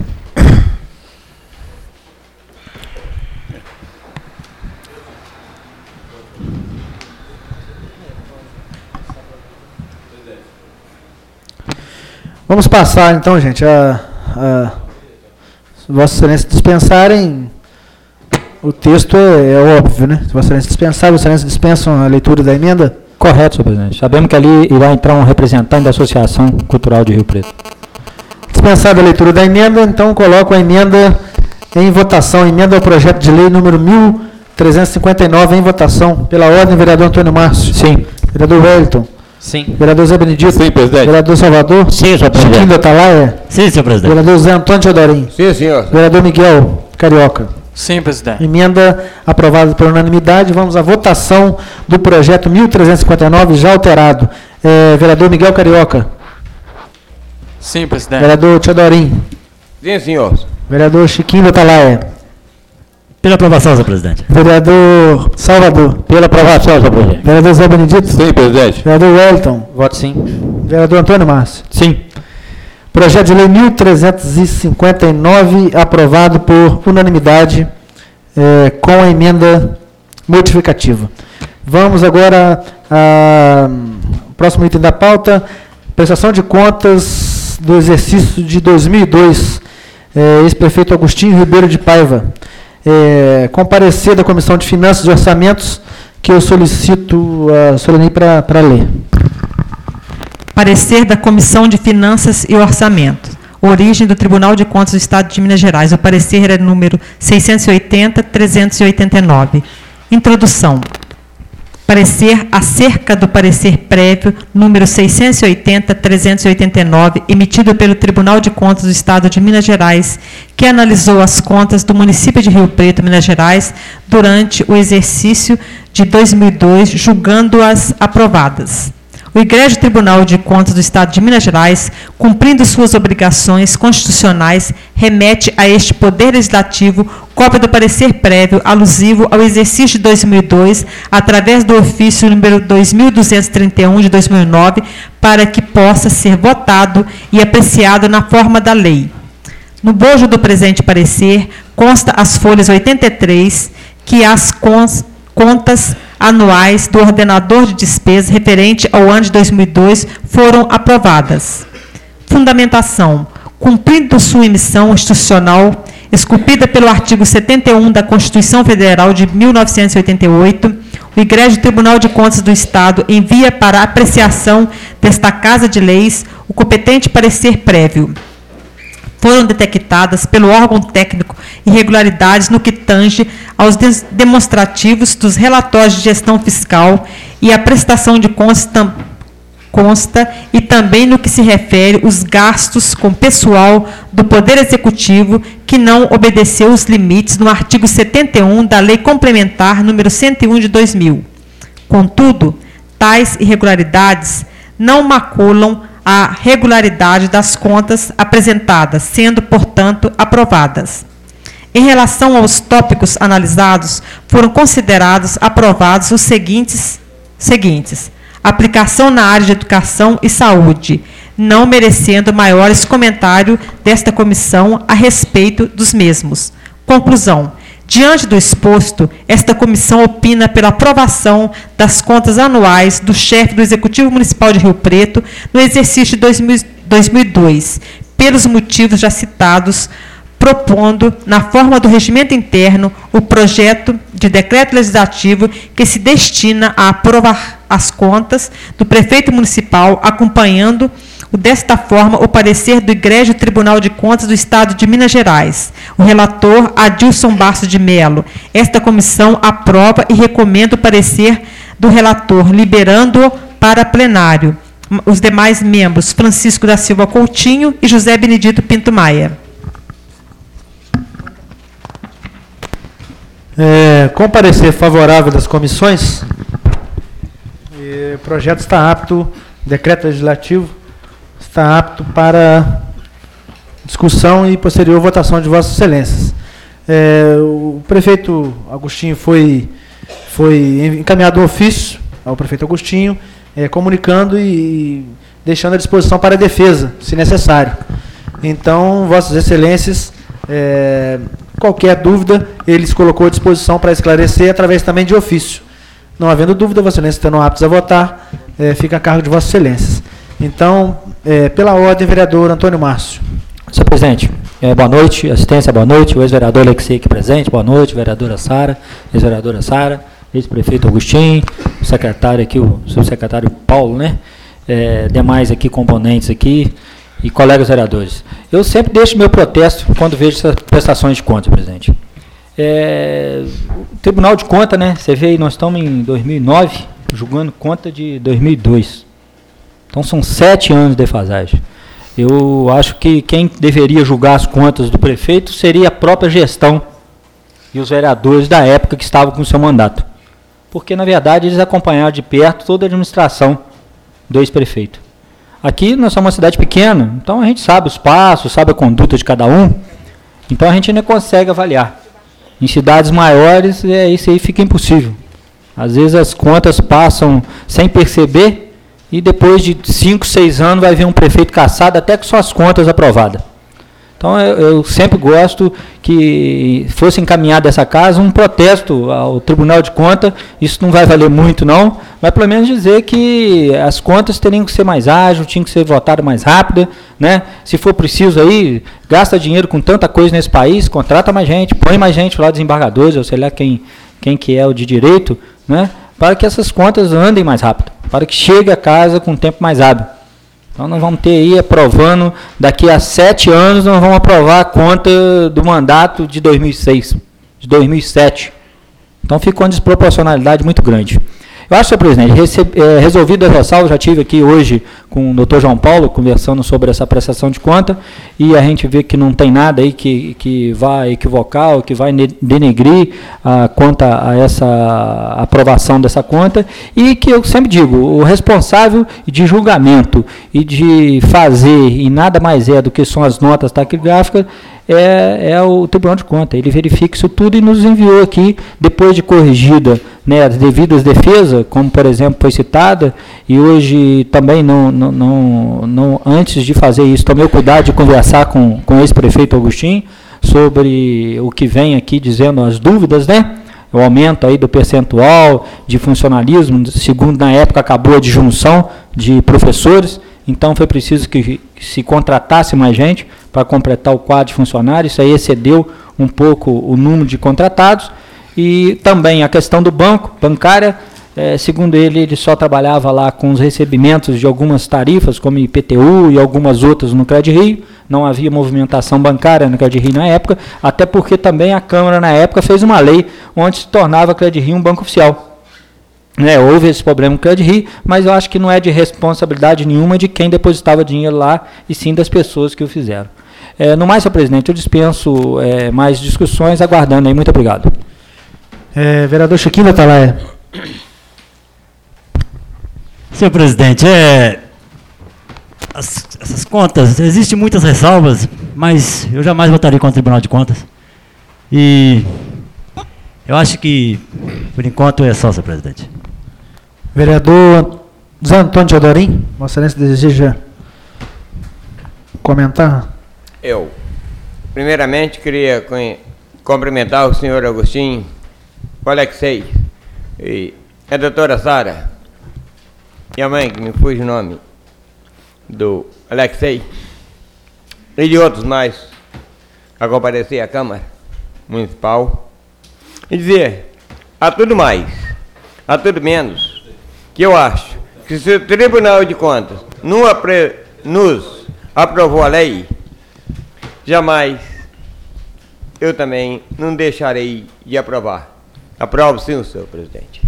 A: Vamos passar, então, gente, a, a Vossa Excelência dispensarem, o texto é, é óbvio, né? Se Vossa Excelência dispensar, Vossa Excelência dispensam a leitura da emenda?
C: Correto, senhor presidente. Sabemos que ali irá entrar um representante da Associação Cultural de Rio Preto.
A: Dispensada a leitura da emenda, então coloco a emenda em votação. Emenda ao projeto de lei número mil trezentos e cinquenta e nove em votação. Pela ordem, vereador Antônio Márcio.
C: Sim.
A: Vereador Wellington.
G: Sim.
A: Vereador Zé Benedito.
D: Sim, presidente.
A: Vereador Salvador.
H: Sim, senhor presidente.
A: Chiquinho da Atalaia.
F: Sim, senhor presidente.
A: Vereador Zé Antônio Teodorim.
D: Sim, senhor.
A: Vereador Miguel Carioca.
E: Sim, presidente.
A: Emenda aprovada por unanimidade. Vamos à votação do projeto mil trezentos e cinquenta e nove, já alterado. É, vereador Miguel Carioca.
E: Sim, presidente.
A: Vereador Teodorim.
D: Sim, senhor.
A: Vereador Chiquinho da Atalaia.
F: Pela aprovação, senhor presidente.
A: Vereador Salvador.
H: Pela aprovação, senhor presidente.
A: Vereador Zé Benedito.
D: Sim, presidente.
A: Vereador Wellington.
G: Voto sim.
A: Vereador Antônio Márcio.
C: Sim.
A: Projeto de lei mil trezentos e cinquenta e nove, aprovado por unanimidade, é, com a emenda modificativa. Vamos agora ao próximo item da pauta, prestação de contas do exercício de dois mil e dois, é, ex-prefeito Agostinho Ribeiro de Paiva. É, comparecer da Comissão de Finanças e Orçamentos, que eu solicito a Solene para ler.
B: Parecer da Comissão de Finanças e Orçamento. Origem do Tribunal de Contas do Estado de Minas Gerais. O parecer era número seiscentos e oitenta, trezentos e oitenta e nove. Introdução. Parecer acerca do parecer prévio número seiscentos e oitenta barra trezentos e oitenta e nove, emitido pelo Tribunal de Contas do Estado de Minas Gerais, que analisou as contas do município de Rio Preto, Minas Gerais, durante o exercício de dois mil e dois, julgando-as aprovadas. O Egrégio Tribunal de Contas do Estado de Minas Gerais, cumprindo suas obrigações constitucionais, remete a este Poder Legislativo cópia do parecer prévio alusivo ao exercício de dois mil e dois, através do ofício número dois mil duzentos e trinta e um de dois mil e nove, para que possa ser votado e apreciado na forma da lei. No bojo do presente parecer, consta as folhas oitenta e três, que as cons contas anuais do ordenador de despesas referente ao ano de dois mil e dois foram aprovadas. Fundamentação. Cumprindo sua missão institucional, esculpida pelo artigo setenta e um da Constituição Federal de mil novecentos e oitenta e oito, o Egrégio Tribunal de Contas do Estado envia para a apreciação desta Casa de Leis o competente parecer prévio. Foram detectadas pelo órgão técnico irregularidades no que tange aos demonstrativos dos relatórios de gestão fiscal e a prestação de contas consta e também no que se refere os gastos com pessoal do Poder Executivo que não obedeceu os limites no artigo setenta e um da Lei Complementar número cento e um de dois mil. Contudo, tais irregularidades não maculam a regularidade das contas apresentadas, sendo, portanto, aprovadas. Em relação aos tópicos analisados, foram considerados aprovados os seguintes, seguintes: aplicação na área de educação e saúde, não merecendo maiores comentários desta comissão a respeito dos mesmos. Conclusão. Diante do exposto, esta comissão opina pela aprovação das contas anuais do chefe do Executivo Municipal de Rio Preto no exercício de dois mil e dois, pelos motivos já citados, propondo, na forma do regimento interno, o projeto de decreto legislativo que se destina a aprovar as contas do prefeito municipal, acompanhando desta forma o parecer do Egrégio Tribunal de Contas do Estado de Minas Gerais. O relator Adilson Bastos de Melo. Esta comissão aprova e recomenda o parecer do relator, liberando-o para plenário. Os demais membros, Francisco da Silva Coutinho e José Benedito Pinto Maia.
A: É, com parecer favorável das comissões, o projeto está apto, decreto legislativo, está apto para discussão e posterior votação de Vossas Excelências. É, o prefeito Agostinho foi, foi encaminhado um ofício ao prefeito Agostinho, é, comunicando e deixando à disposição para a defesa, se necessário. Então, Vossas Excelências, é, qualquer dúvida, ele se colocou à disposição para esclarecer através também de ofício. Não havendo dúvida, Vossas Excelências estando aptos a votar, é, fica a cargo de Vossas Excelências. Então, é, pela ordem, vereador Antônio Márcio.
C: Senhor presidente, é, boa noite, assistência, boa noite, o ex-vereador Alexei aqui presente, boa noite, vereadora Sara, ex-vereadora Sara, ex-prefeito Agostinho, o secretário aqui, o subsecretário Paulo, né? É, demais aqui componentes aqui e colegas vereadores. Eu sempre deixo meu protesto quando vejo essas prestações de contas, presidente. É, o Tribunal de Contas, né? Você vê aí, nós estamos em dois mil e nove, julgando conta de dois mil e dois. Então, são sete anos de defasagem. Eu acho que quem deveria julgar as contas do prefeito seria a própria gestão e os vereadores da época que estavam com o seu mandato. Porque, na verdade, eles acompanharam de perto toda a administração do ex-prefeito. Aqui nós somos uma cidade pequena, então a gente sabe os passos, sabe a conduta de cada um, então a gente ainda consegue avaliar. Em cidades maiores, é, isso aí fica impossível. Às vezes as contas passam sem perceber, e depois de cinco, seis anos vai vir um prefeito cassado até com suas contas aprovadas. Então eu, eu sempre gosto que fosse encaminhado dessa casa um protesto ao Tribunal de Contas. Isso não vai valer muito não, mas pelo menos dizer que as contas teriam que ser mais ágeis, tinham que ser votadas mais rápido, né? Se for preciso aí, gasta dinheiro com tanta coisa nesse país, contrata mais gente, põe mais gente lá, desembargadores, ou sei lá quem, quem que é o de direito, né? Para que essas contas andem mais rápido, para que chegue a casa com um tempo mais hábil. Então nós vamos ter aí aprovando, daqui a sete anos nós vamos aprovar a conta do mandato de dois mil e seis, de dois mil e sete. Então fica uma desproporcionalidade muito grande. Eu acho, senhor presidente, receb, é, resolvido as ressalvas, já tive aqui hoje com o doutor João Paulo, conversando sobre essa prestação de conta, e a gente vê que não tem nada aí que, que vai equivocar ou que vai denegrir a conta, a essa aprovação dessa conta, e que eu sempre digo, o responsável de julgamento e de fazer, e nada mais é do que são as notas taquigráficas, É, é o Tribunal de Contas. Ele verifica isso tudo e nos enviou aqui, depois de corrigida, né, as devidas defesas, como por exemplo foi citada, e hoje também não, não, não, não antes de fazer isso, tomei o cuidado de conversar com, com o ex-prefeito Agostinho sobre o que vem aqui dizendo as dúvidas, né? O aumento aí do percentual de funcionalismo, segundo na época acabou a disjunção de professores, então foi preciso que se contratasse mais gente para completar o quadro de funcionários, isso aí excedeu um pouco o número de contratados, e também a questão do banco, bancária, é, segundo ele, ele só trabalhava lá com os recebimentos de algumas tarifas, como I P T U e algumas outras no Cred Rio, não havia movimentação bancária no Cred Rio na época, até porque também a Câmara na época fez uma lei onde se tornava a Cred Rio um banco oficial. É, houve esse problema com o Cred Rio, mas eu acho que não é de responsabilidade nenhuma de quem depositava dinheiro lá, e sim das pessoas que o fizeram. É, no mais, senhor presidente, eu dispenso é, mais discussões, aguardando aí. Muito obrigado.
A: É, vereador Chiquinho Atalaia.
F: Senhor presidente, é, as, essas contas, existem muitas ressalvas, mas eu jamais votaria contra o Tribunal de Contas. E eu acho que, por enquanto, é só, senhor presidente.
A: Vereador Zé Antônio Teodorim, Vossa Excelência deseja comentar?
D: Eu, primeiramente, queria cumprimentar o senhor Agostinho, o Alexei, e a doutora Sara, e a mãe, que me fugiu o nome, do Alexei, e de outros mais, a comparecer à Câmara Municipal, e dizer, a tudo mais, a tudo menos, que eu acho que se o Tribunal de Contas não apre, nos aprovou a lei, jamais eu também não deixarei de aprovar. Aprovo sim, senhor presidente.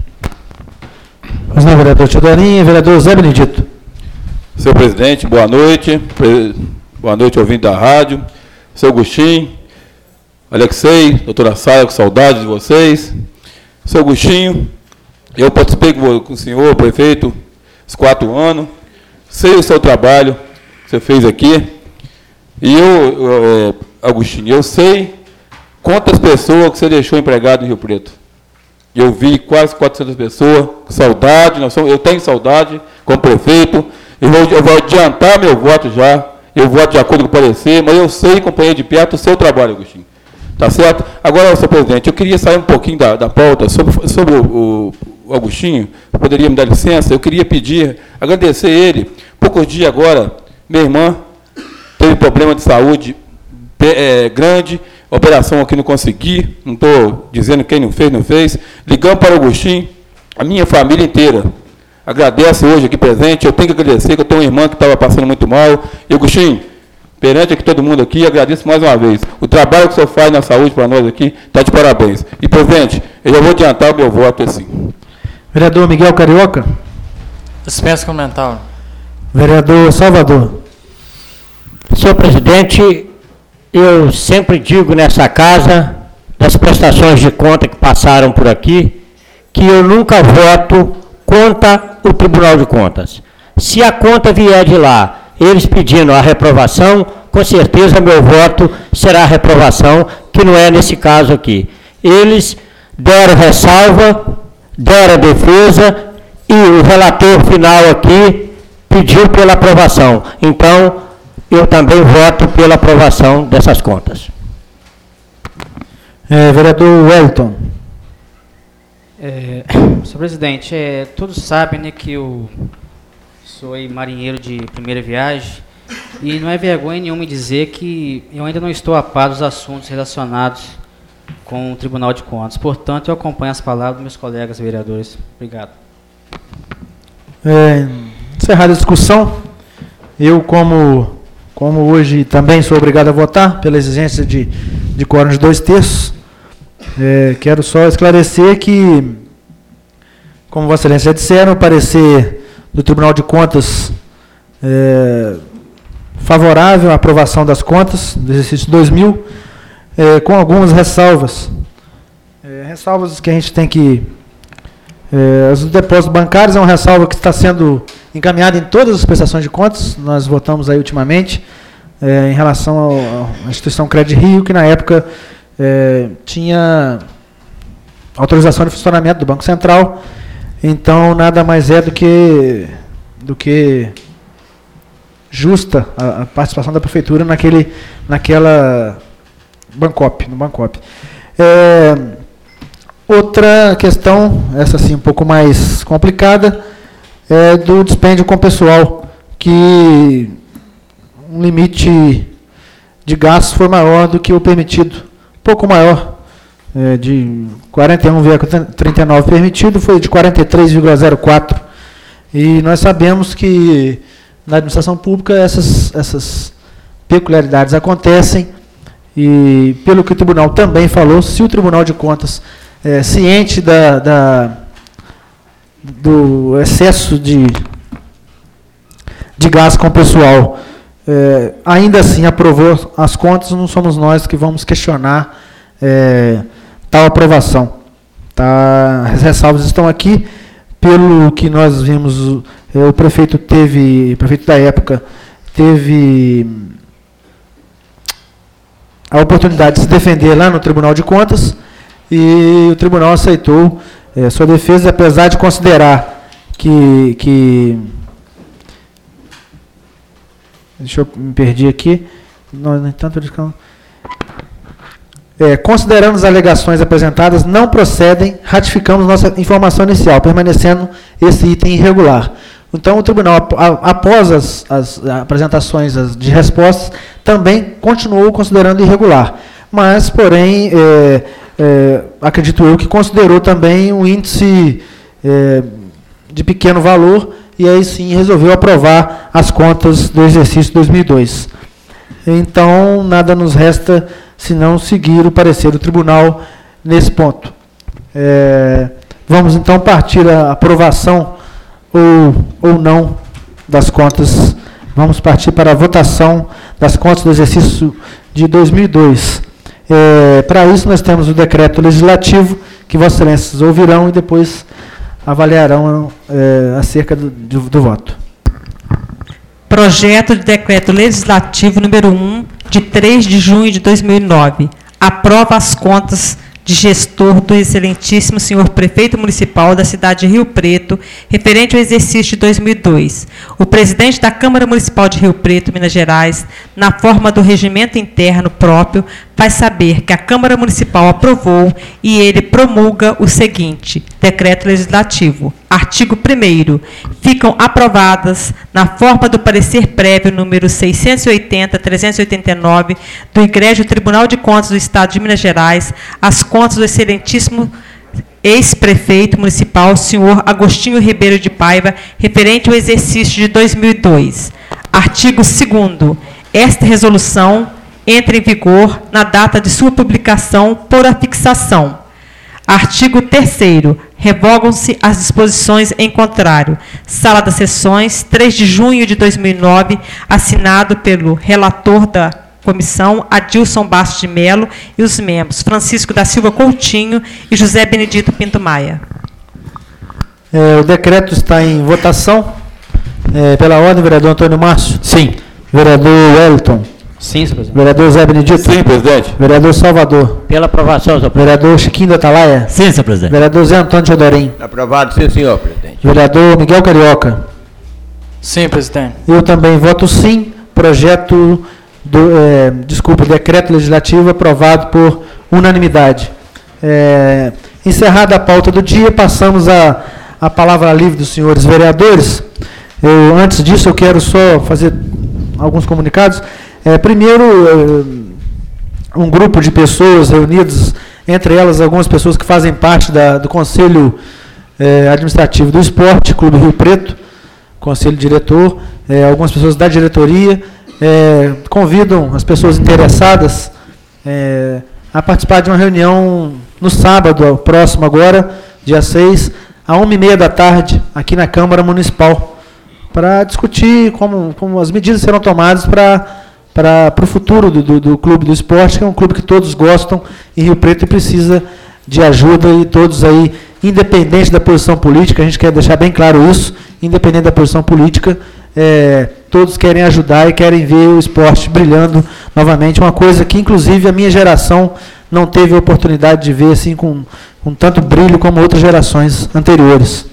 A: Mas não, vereador Teodorim, vereador Zé Benedito.
I: Senhor presidente, boa noite. Boa noite, ouvinte da rádio. Seu Agostinho, Alexei, doutora Saia, com saudade de vocês. Seu Agostinho, eu participei com o senhor, prefeito, esses quatro anos. Sei o seu trabalho que você fez aqui. E eu, eu, Agostinho, eu sei quantas pessoas que você deixou empregado em Rio Preto. Eu vi quase quatrocentas pessoas, com saudade, nós somos, eu tenho saudade como prefeito, eu vou, eu vou adiantar meu voto já, eu voto de acordo com o parecer, mas eu sei, companheiro de perto, o seu trabalho, Agostinho. Tá certo? Agora, senhor presidente, eu queria sair um pouquinho da, da pauta sobre, sobre o, o, o Agostinho, poderia me dar licença, eu queria pedir, agradecer ele, poucos dias agora, minha irmã teve problema de saúde é, grande, operação aqui não consegui, não estou dizendo quem não fez, não fez, ligamos para o Agostinho, a minha família inteira agradece hoje aqui presente, eu tenho que agradecer, que eu tenho uma irmã que estava passando muito mal, e Agostinho, perante aqui todo mundo aqui, agradeço mais uma vez, o trabalho que o senhor faz na saúde para nós aqui, está de parabéns. E, presidente, eu já vou adiantar o meu voto assim.
A: Vereador Miguel Carioca.
E: Dispensa comentário.
A: Vereador Salvador.
H: Senhor presidente, eu sempre digo nessa casa, das prestações de conta que passaram por aqui, que eu nunca voto contra o Tribunal de Contas. Se a conta vier de lá, eles pedindo a reprovação, com certeza meu voto será a reprovação, que não é nesse caso aqui. Eles deram ressalva, deram defesa, e o relator final aqui pediu pela aprovação. Então, eu também voto pela aprovação dessas contas.
A: É, vereador Wellington.
G: É, senhor presidente, é, todos sabem, né, que eu sou aí marinheiro de primeira viagem e não é vergonha nenhuma dizer que eu ainda não estou a par dos assuntos relacionados com o Tribunal de Contas. Portanto, eu acompanho as palavras dos meus colegas vereadores. Obrigado.
A: É, encerrada a discussão, eu como... Como hoje também sou obrigado a votar, pela exigência de, de quórum de dois terços, é, quero só esclarecer que, como Vossa Excelência já disseram, o parecer do Tribunal de Contas é, favorável à aprovação das contas do exercício dois mil, é, com algumas ressalvas. É, ressalvas que a gente tem que... É, os depósitos bancários é uma ressalva que está sendo encaminhada em todas as prestações de contas, nós votamos aí ultimamente, é, em relação ao, à instituição Crédito Rio, que na época é, tinha autorização de funcionamento do Banco Central, então nada mais é do que, do que justa a, a participação da Prefeitura naquele, naquela Bancop, no Bancop. É, outra questão, essa sim um pouco mais complicada, é do dispêndio com pessoal, que um limite de gastos foi maior do que o permitido, pouco maior, é, de quarenta e um vírgula trinta e nove permitido, foi de quarenta e três vírgula zero quatro. E nós sabemos que na administração pública essas, essas peculiaridades acontecem, e pelo que o tribunal também falou, se o Tribunal de Contas é ciente da, da, do excesso de, de gasto com o pessoal, é, ainda assim aprovou as contas, não somos nós que vamos questionar é, tal aprovação. Tá? As ressalvas estão aqui, pelo que nós vimos, é, o prefeito teve, o prefeito da época teve a oportunidade de se defender lá no Tribunal de Contas, e o tribunal aceitou é, sua defesa, apesar de considerar que, que deixa eu me perdi aqui, não, no entanto, é, considerando as alegações apresentadas não procedem, ratificamos nossa informação inicial, permanecendo esse item irregular. Então, o tribunal, após as, as apresentações de respostas, também continuou considerando irregular. Mas, porém, é, é, acredito eu que considerou também um índice é, de pequeno valor, e aí sim resolveu aprovar as contas do exercício dois mil e dois. Então, nada nos resta senão seguir o parecer do tribunal nesse ponto. É, vamos então partir à aprovação ou, ou não das contas. Vamos partir para a votação das contas do exercício de dois mil e dois. É, para isso, nós temos o decreto legislativo, que Vossas Excelências ouvirão e depois avaliarão é, acerca do, do, do voto.
B: Projeto de decreto legislativo número um, de três de junho de dois mil e nove. Aprova as contas de gestor do excelentíssimo senhor prefeito municipal da cidade de Rio Preto, referente ao exercício de dois mil e dois. O presidente da Câmara Municipal de Rio Preto, Minas Gerais, na forma do regimento interno próprio, faz saber que a Câmara Municipal aprovou e ele promulga o seguinte: decreto legislativo. Artigo primeiro. Ficam aprovadas, na forma do parecer prévio número seiscentos e oitenta, trezentos e oitenta e nove, do Egrégio Tribunal de Contas do Estado de Minas Gerais, as contas do excelentíssimo ex-prefeito municipal, senhor Agostinho Ribeiro de Paiva, referente ao exercício de dois mil e dois. Artigo segundo. Esta resolução entra em vigor na data de sua publicação por afixação. Artigo terceiro. Revogam-se as disposições em contrário. Sala das Sessões, três de junho de dois mil e nove, assinado pelo relator da comissão, Adilson Bastos de Melo, e os membros Francisco da Silva Coutinho e José Benedito Pinto Maia.
A: É, o decreto está em votação. É, pela ordem, vereador Antônio Márcio.
C: Sim.
A: Vereador Wellington.
G: Sim, senhor presidente.
A: Vereador Zé Benedito.
I: Sim, presidente.
A: Vereador Salvador.
H: Pela aprovação, senhor presidente.
A: Vereador Chiquinho da Atalaia.
F: Sim, senhor presidente.
A: Vereador Zé Antônio Teodorim.
D: Aprovado, sim, senhor presidente.
A: Vereador Miguel Carioca.
E: Sim, presidente.
A: Eu também voto sim. Projeto do, é, desculpa, decreto legislativo aprovado por unanimidade. É, encerrada a pauta do dia, passamos a, a palavra livre dos senhores vereadores. Eu, antes disso, eu quero só fazer alguns comunicados. É, primeiro, é, um grupo de pessoas reunidas, entre elas algumas pessoas que fazem parte da, do Conselho é, Administrativo do Esporte, Clube Rio Preto, Conselho Diretor, é, algumas pessoas da diretoria, é, convidam as pessoas interessadas é, a participar de uma reunião no sábado próximo agora, dia seis, à uma e meia da tarde, aqui na Câmara Municipal, para discutir como, como as medidas serão tomadas para para o futuro do, do, do Clube do Esporte, que é um clube que todos gostam em Rio Preto e precisa de ajuda, e todos aí, independente da posição política, a gente quer deixar bem claro isso, independente da posição política, é, todos querem ajudar e querem ver o esporte brilhando novamente, uma coisa que inclusive a minha geração não teve a oportunidade de ver assim com, com tanto brilho como outras gerações anteriores.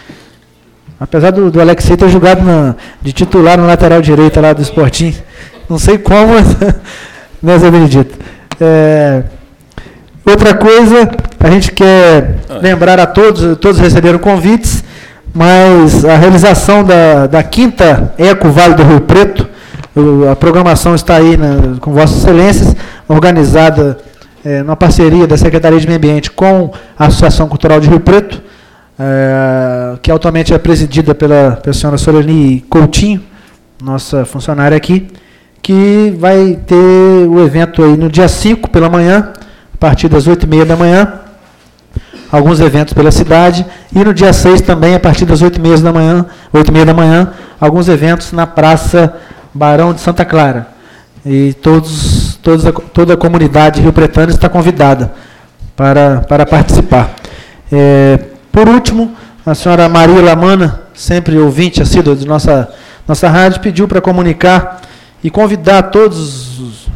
A: Apesar do, do Alexei ter jogado na, de titular no lateral direito lá do Sporting, não sei como, né, Zé Benedito? É, outra coisa, a gente quer lembrar a todos, todos receberam convites, mas a realização da, da quinta Eco Vale do Rio Preto, a programação está aí na, com Vossas Excelências, organizada é, numa parceria da Secretaria de Meio Ambiente com a Associação Cultural de Rio Preto, é, que atualmente é presidida pela, pela senhora Solani Coutinho, nossa funcionária aqui, que vai ter o evento aí no dia cinco pela manhã, a partir das oito e meia da manhã, alguns eventos pela cidade, e no dia seis também, a partir das oito e meia da manhã, oito e meia da manhã, alguns eventos na Praça Barão de Santa Clara. E todos, todos a, toda a comunidade rio-pretana está convidada para, para participar. É, por último, a senhora Maria Lamana, sempre ouvinte assídua de nossa, nossa rádio, pediu para comunicar e convidar todas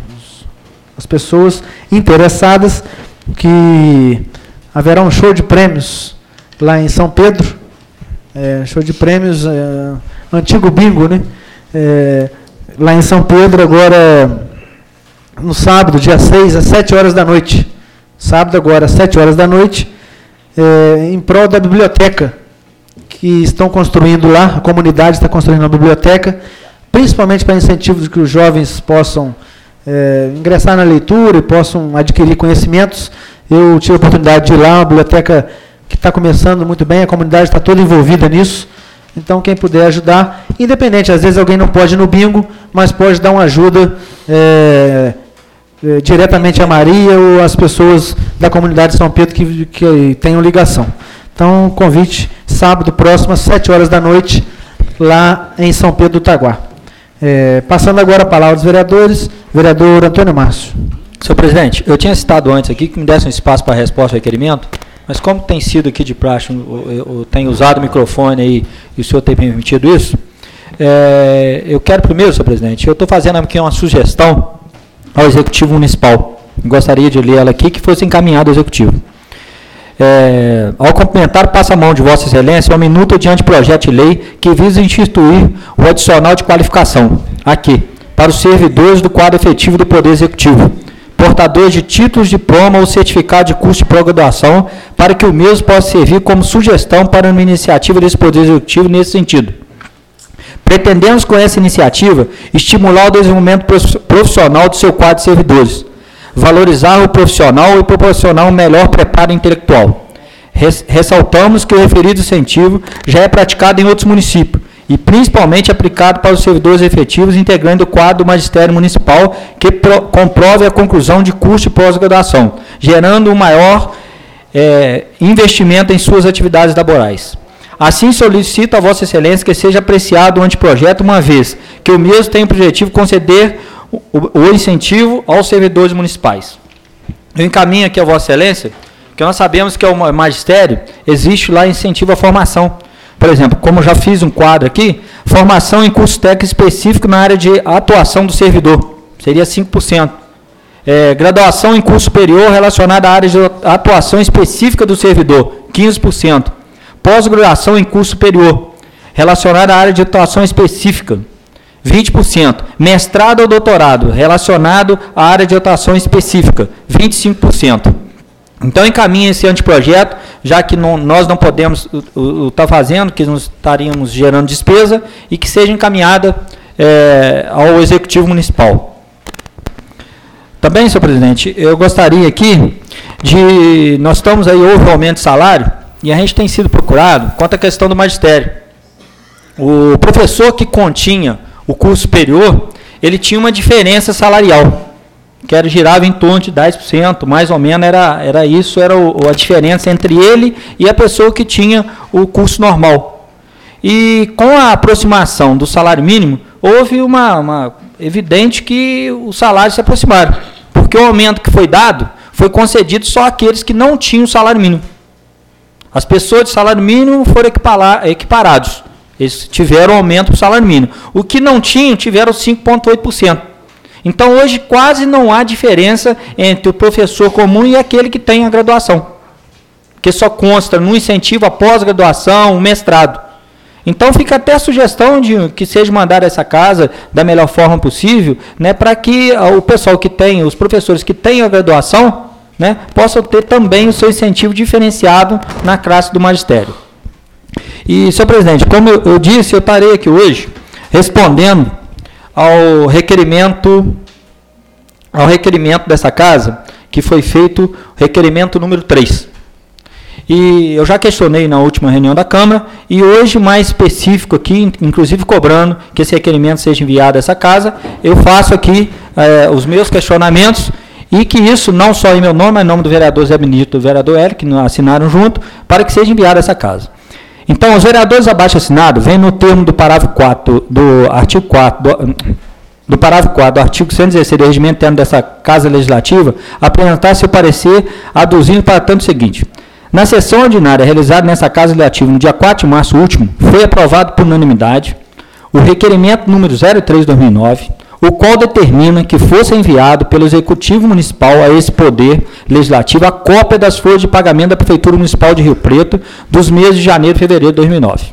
A: as pessoas interessadas que haverá um show de prêmios lá em São Pedro, é, show de prêmios, é, antigo bingo, né? É, lá em São Pedro, agora no sábado, dia seis, às sete horas da noite. Sábado agora, às sete horas da noite, é, em prol da biblioteca que estão construindo lá, a comunidade está construindo uma biblioteca, principalmente para incentivo de que os jovens possam é, ingressar na leitura e possam adquirir conhecimentos. Eu tive a oportunidade de ir lá, uma biblioteca que está começando muito bem, a comunidade está toda envolvida nisso. Então, quem puder ajudar, independente, às vezes alguém não pode ir no bingo, mas pode dar uma ajuda é, é, diretamente a Maria ou às pessoas da comunidade de São Pedro que, que tenham ligação. Então, convite, sábado próximo, às sete horas da noite, lá em São Pedro do Taguá. É, passando agora a palavra aos vereadores, vereador Antônio Márcio.
C: Senhor presidente, eu tinha citado antes aqui que me desse um espaço para a resposta ao requerimento, mas como tem sido aqui de praxe, eu, eu tenho usado o microfone aí e o senhor tem permitido isso, é, eu quero primeiro, senhor presidente, eu estou fazendo aqui uma sugestão ao Executivo Municipal, gostaria de ler ela aqui, que fosse encaminhada ao Executivo. É, ao complementar, passa a mão de Vossa Excelência uma minuta de anteprojeto de lei que visa instituir o adicional de qualificação, aqui, para os servidores do quadro efetivo do Poder Executivo, portadores de títulos, diploma ou certificado de curso de pós-graduação, para que o mesmo possa servir como sugestão para uma iniciativa desse Poder Executivo nesse sentido. Pretendemos, com essa iniciativa, estimular o desenvolvimento profissional do seu quadro de servidores, valorizar o profissional e proporcionar um melhor preparo intelectual. Ressaltamos que o referido incentivo já é praticado em outros municípios, e principalmente aplicado para os servidores efetivos integrantes do quadro do Magistério Municipal, que pro, comprove a conclusão de curso de pós-graduação, gerando um maior é, investimento em suas atividades laborais. Assim, solicito a Vossa Excelência que seja apreciado o anteprojeto, uma vez que o mesmo tem o objetivo de conceder o, o incentivo aos servidores municipais. Eu encaminho aqui a Vossa Excelência, que nós sabemos que o Magistério existe lá incentivo à formação. Por exemplo, como já fiz um quadro aqui, formação em curso técnico específico na área de atuação do servidor, seria cinco por cento. É, graduação em curso superior relacionada à área de atuação específica do servidor, quinze por cento. Pós-graduação em curso superior, relacionada à área de atuação específica, vinte por cento. Mestrado ou doutorado, relacionado à área de atuação específica, vinte e cinco por cento. Então, encaminhe esse anteprojeto, já que não, nós não podemos estar fazendo, que nós estaríamos gerando despesa, e que seja encaminhada é, ao Executivo Municipal. Também, senhor presidente, eu gostaria aqui de... Nós estamos aí, houve aumento de salário, e a gente tem sido procurado quanto à questão do magistério. O professor que continha o curso superior, ele tinha uma diferença salarial. que era, girava em torno de dez por cento, mais ou menos era, era isso, era o, a diferença entre ele e a pessoa que tinha o curso normal. E com a aproximação do salário mínimo, houve uma, uma evidente que os salários se aproximaram, porque o aumento que foi dado foi concedido só àqueles que não tinham salário mínimo. As pessoas de salário mínimo foram equiparados, eles tiveram aumento do salário mínimo. O que não tinham, tiveram cinco vírgula oito por cento. Então, hoje, quase não há diferença entre o professor comum e aquele que tem a graduação, que só consta no incentivo à pós-graduação, o mestrado. Então, fica até a sugestão de que seja mandada essa casa da melhor forma possível, né, para que o pessoal que tem, os professores que têm a graduação, né, possam ter também o seu incentivo diferenciado na classe do magistério. E, senhor presidente, como eu, eu disse, eu estarei aqui hoje respondendo ao requerimento, ao requerimento dessa casa, que foi feito, requerimento número três. E eu já questionei na última reunião da Câmara, e hoje, mais específico aqui, inclusive cobrando que esse requerimento seja enviado a essa casa, eu faço aqui eh, os meus questionamentos, e que isso, não só em meu nome, mas em nome do vereador Zé Benito e do vereador Hélio, que assinaram junto, para que seja enviado a essa casa. Então, os vereadores abaixo assinados, vem no termo do parágrafo quatro, do artigo quatro, do, do parágrafo quatro do artigo cento e dezesseis do regimento interno dessa Casa Legislativa, apresentar seu parecer aduzindo para tanto o seguinte: na sessão ordinária realizada nessa Casa Legislativa no dia quatro de março último, foi aprovado por unanimidade o requerimento número zero três de dois mil e nove, o qual determina que fosse enviado pelo Executivo Municipal a esse Poder Legislativo a cópia das folhas de pagamento da Prefeitura Municipal de Rio Preto dos meses de janeiro e fevereiro de dois mil e nove.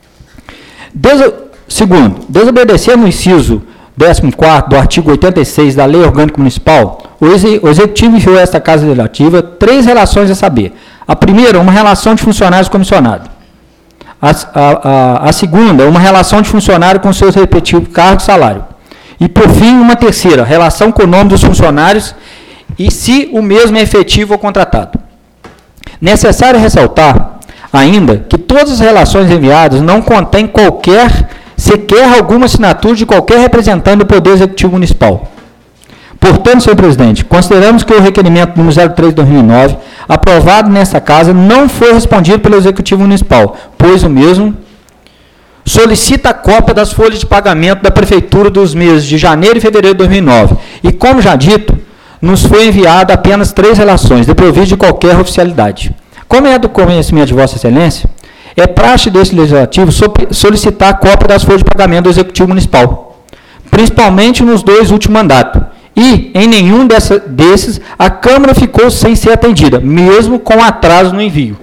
C: Deso... Segundo, desobedecendo o inciso décimo quarto do artigo oitenta e seis da Lei Orgânica Municipal, o Executivo enviou a esta Casa Legislativa três relações a saber. A primeira, uma relação de funcionários comissionados. A, a, a, a segunda, uma relação de funcionário com seus respectivos cargos e salário. E, por fim, uma terceira, relação com o nome dos funcionários e se o mesmo é efetivo ou contratado. Necessário ressaltar, ainda, que todas as relações enviadas não contêm qualquer, sequer alguma assinatura de qualquer representante do Poder Executivo Municipal. Portanto, senhor presidente, consideramos que o requerimento número zero três de dois mil e nove, aprovado nesta Casa, não foi respondido pelo Executivo Municipal, pois o mesmo solicita a cópia das folhas de pagamento da Prefeitura dos meses de janeiro e fevereiro de dois mil e nove. E, como já dito, nos foi enviado apenas três relações, desprovidas de qualquer oficialidade. Como é do conhecimento de Vossa Excelência, é praxe desse Legislativo solicitar a cópia das folhas de pagamento do Executivo Municipal, principalmente nos dois últimos mandatos. E, em nenhum dessa, desses, a Câmara ficou sem ser atendida, mesmo com atraso no envio.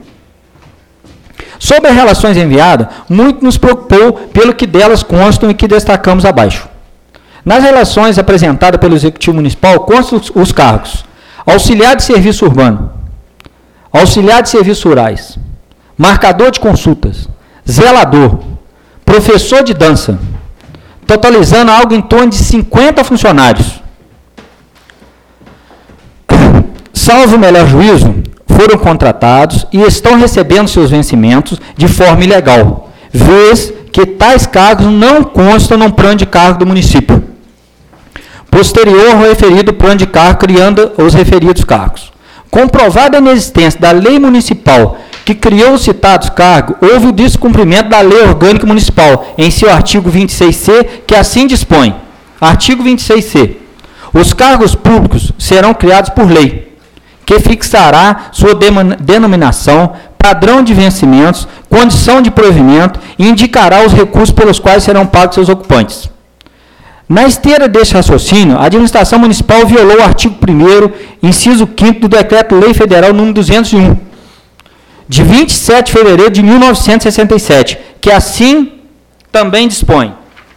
C: Sobre as relações enviadas, muito nos preocupou pelo que delas constam e que destacamos abaixo. Nas relações apresentadas pelo Executivo Municipal, constam os, os cargos: auxiliar de serviço urbano, auxiliar de serviços rurais, marcador de consultas, zelador, professor de dança, totalizando algo em torno de cinquenta funcionários. Salvo o melhor juízo, foram contratados e estão recebendo seus vencimentos de forma ilegal, vez que tais cargos não constam no plano de cargo do município, posterior ao referido plano de cargo, criando os referidos cargos. Comprovada a inexistência da lei municipal que criou os citados cargos, houve o descumprimento da Lei Orgânica Municipal, em seu artigo vinte e seis C, que assim dispõe. Artigo vinte e seis C. Os cargos públicos serão criados por lei, que fixará sua denominação, padrão de vencimentos, condição de provimento e indicará os recursos pelos quais serão pagos seus ocupantes. Na esteira deste raciocínio, a administração municipal violou o artigo primeiro, inciso quinto do Decreto-Lei Federal número duzentos e um, de vinte e sete de fevereiro de mil novecentos e sessenta e sete, que assim também dispõe: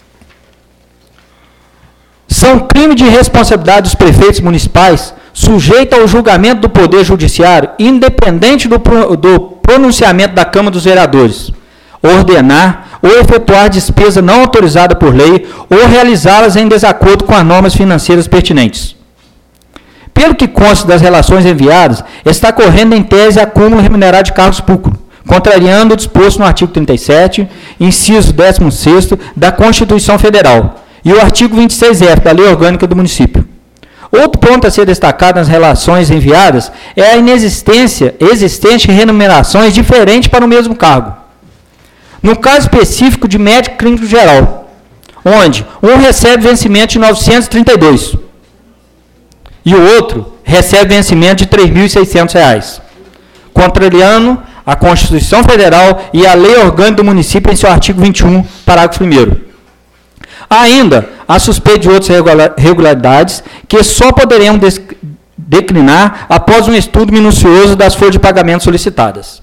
C: são crime de responsabilidade dos prefeitos municipais, sujeito ao julgamento do Poder Judiciário, independente do, do pronunciamento da Câmara dos Vereadores, ordenar ou efetuar despesa não autorizada por lei ou realizá-las em desacordo com as normas financeiras pertinentes. Pelo que consta das relações enviadas, está correndo em tese acúmulo remunerado de cargos públicos, contrariando o disposto no artigo trinta e sete, inciso décimo sexto da Constituição Federal, e o artigo vinte e seis F da Lei Orgânica do Município. Outro ponto a ser destacado nas relações enviadas é a inexistência existente de remunerações diferentes para o mesmo cargo. No caso específico de médico clínico geral, onde um recebe vencimento de novecentos e trinta e dois e o outro recebe vencimento de três mil e seiscentos reais, contrariando a Constituição Federal e a Lei Orgânica do Município em seu artigo vinte e um, parágrafo primeiro. Ainda, a suspeita de outras irregularidades que só poderemos declinar após um estudo minucioso das folhas de pagamento solicitadas.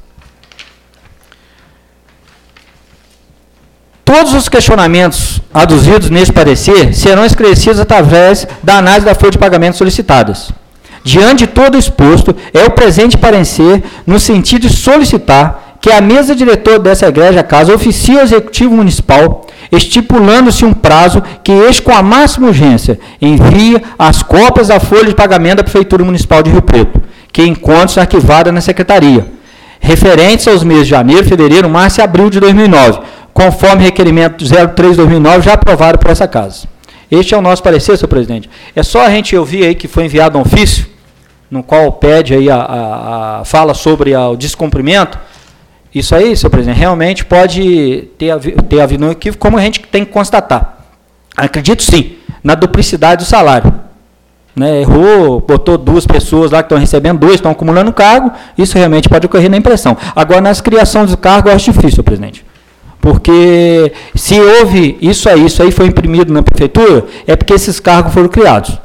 C: Todos os questionamentos aduzidos neste parecer serão esclarecidos através da análise da folha de pagamento solicitadas. Diante de todo o exposto, é o presente parecer no sentido de solicitar que a mesa diretora dessa igreja casa oficie ao Executivo Municipal, estipulando-se um prazo que este, com a máxima urgência, envie as cópias da folha de pagamento da Prefeitura Municipal de Rio Preto, que encontra-se arquivada na Secretaria, referentes aos meses de janeiro, fevereiro, março e abril de dois mil e nove, conforme requerimento zero três de dois mil e nove, já aprovado por essa casa. Este é o nosso parecer, senhor presidente. É só a gente ouvir aí que foi enviado um ofício, no qual pede aí a, a, a fala sobre a, o descumprimento. Isso aí, senhor presidente, realmente pode ter, ter havido um equívoco, como a gente tem que constatar. Acredito sim, na duplicidade do salário. Né, errou, botou duas pessoas lá que estão recebendo, dois estão acumulando cargo, isso realmente pode ocorrer na impressão. Agora, nas criações do cargo, eu acho difícil, senhor presidente. Porque se houve isso aí, isso aí foi imprimido na prefeitura, é porque esses cargos foram criados.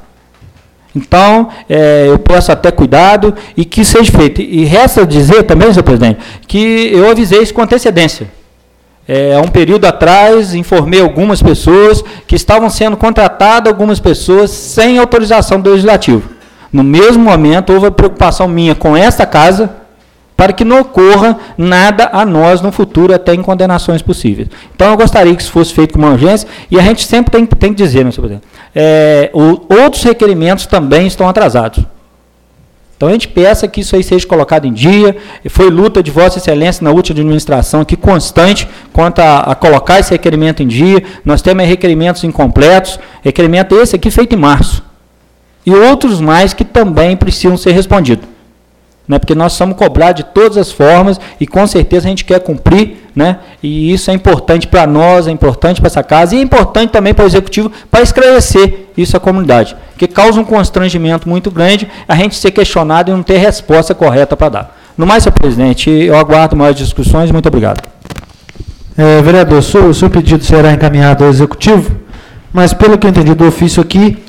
C: Então, é, eu peço até cuidado e que seja feito. E resta dizer também, senhor presidente, que eu avisei isso com antecedência. É, há um período atrás, informei algumas pessoas que estavam sendo contratadas, algumas pessoas sem autorização do Legislativo. No mesmo momento, houve a preocupação minha com esta casa, para que não ocorra nada a nós no futuro, até em condenações possíveis. Então, eu gostaria que isso fosse feito com uma urgência, e a gente sempre tem, tem que dizer, né, senhor presidente, é, o, outros requerimentos também estão atrasados. Então, a gente peça que isso aí seja colocado em dia. Foi luta de Vossa Excelência na última administração aqui constante quanto a, a colocar esse requerimento em dia. Nós temos requerimentos incompletos, requerimento esse aqui feito em março, e outros mais que também precisam ser respondidos. Né, porque nós somos cobrados de todas as formas e com certeza a gente quer cumprir, né, e isso é importante para nós, é importante para essa casa e é importante também para o Executivo para esclarecer isso à comunidade, que causa um constrangimento muito grande a gente ser questionado e não ter resposta correta para dar. No mais, senhor presidente, eu aguardo mais discussões. Muito obrigado.
A: É, vereador, o seu, o seu pedido será encaminhado ao Executivo, mas pelo que eu entendi do ofício aqui,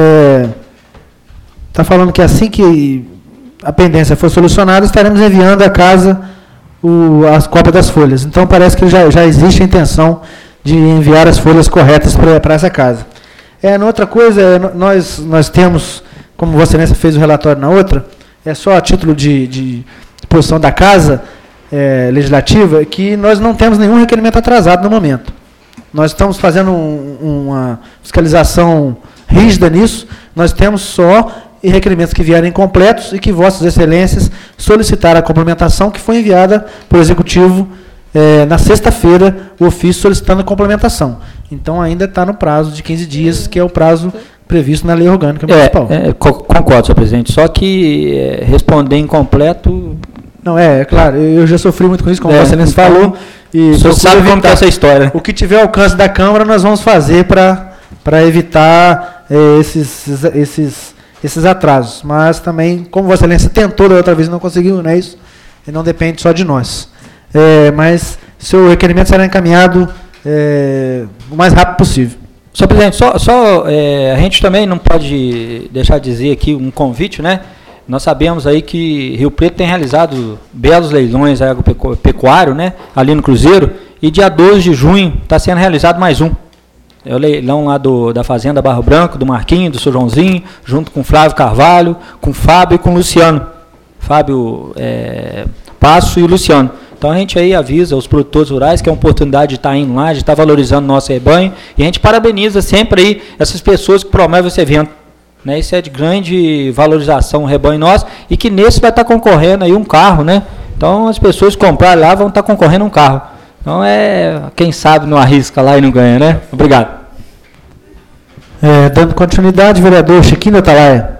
A: está é, falando que assim que a pendência for solucionada, estaremos enviando à casa o, as cópias das folhas. Então, parece que já, já existe a intenção de enviar as folhas corretas para essa casa. É, outra coisa, nós, nós temos, como Vossa Excelência fez o relatório na outra, é só a título de, de posição da Casa é, Legislativa, que nós não temos nenhum requerimento atrasado no momento. Nós estamos fazendo um, uma fiscalização rígida nisso, nós temos só e requerimentos que vierem incompletos e que Vossas Excelências solicitaram a complementação, que foi enviada para o Executivo é, na sexta-feira, o ofício solicitando a complementação. Então, ainda está no prazo de quinze dias, que é o prazo previsto na Lei Orgânica Municipal.
C: É, é, concordo, senhor presidente, só que é, responder incompleto...
A: Não, é, é claro, eu já sofri muito com isso, como é, Vossa Excelência falou. E
C: o senhor sabe como é essa história.
A: O que tiver alcance da Câmara, nós vamos fazer para evitar é, esses... esses esses atrasos, mas também, como Vossa Excelência tentou da outra vez e não conseguiu, não é isso? E não depende só de nós. É, mas seu requerimento será encaminhado é, o mais rápido possível.
C: Senhor presidente, só, só é, a gente também não pode deixar de dizer aqui um convite, né? Nós sabemos aí que Rio Preto tem realizado belos leilões agropecuários, né? Ali no Cruzeiro, e dia doze de junho está sendo realizado mais um. É o leilão lá do, da Fazenda Barro Branco, do Marquinho, do seu Joãozinho, junto com Flávio Carvalho, com Fábio e com Luciano. Fábio é, Passo e o Luciano. Então a gente aí avisa os produtores rurais que é uma oportunidade de estar indo lá, de estar valorizando o nosso rebanho, e a gente parabeniza sempre aí essas pessoas que promovem esse evento. Né? Isso é de grande valorização o rebanho nosso, e que nesse vai estar concorrendo aí um carro, né? Então as pessoas que comprarem lá vão estar concorrendo um carro. Então, é, quem sabe não arrisca lá e não ganha, né? Obrigado.
A: É, dando continuidade, vereador Chiquinho Atalaia.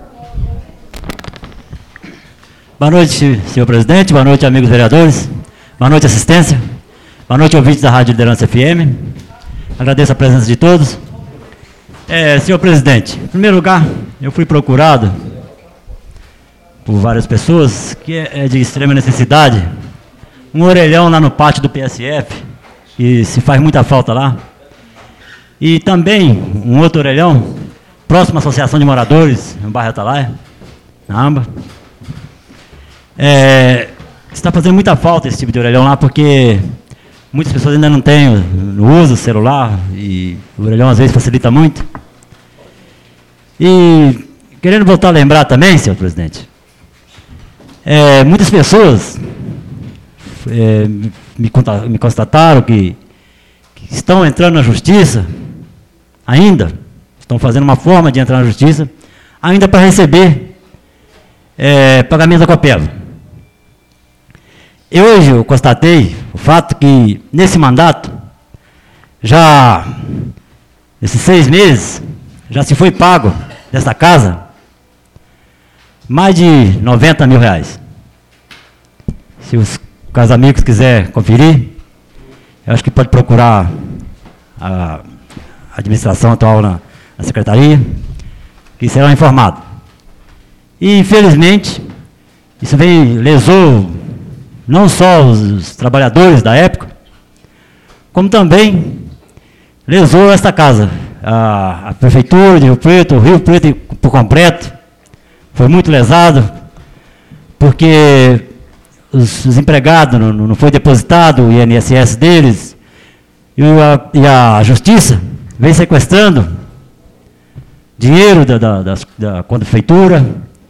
F: Boa noite, senhor presidente. Boa noite, amigos vereadores. Boa noite, assistência. Boa noite, ouvintes da Rádio Liderança F M. Agradeço a presença de todos. É, senhor presidente, em primeiro lugar, eu fui procurado por várias pessoas que é de extrema necessidade um orelhão lá no pátio do P S F, que se faz muita falta lá. E também um outro orelhão próximo à Associação de Moradores, no bairro Atalaia, na Amba. É, está fazendo muita falta esse tipo de orelhão lá, porque muitas pessoas ainda não têm, não usam o celular, e o orelhão às vezes facilita muito. E querendo voltar a lembrar também, senhor presidente, é, muitas pessoas é, me, me constataram que, que estão entrando na justiça, ainda, estão fazendo uma forma de entrar na justiça, ainda para receber é, pagamento da Copeva. E hoje eu constatei o fato que, nesse mandato, já, esses seis meses, já se foi pago dessa casa mais de noventa mil reais. Se os, os amigos quiserem conferir, eu acho que pode procurar a administração atual na, na secretaria, que serão informados. E, infelizmente, isso veio, lesou não só os, os trabalhadores da época, como também lesou esta casa. A, a Prefeitura de Rio Preto, o Rio Preto por completo, foi muito lesado, porque os, os empregados não, não foi depositado o I N S S deles, e a, e a Justiça vem sequestrando dinheiro da, da, da, da, da Prefeitura,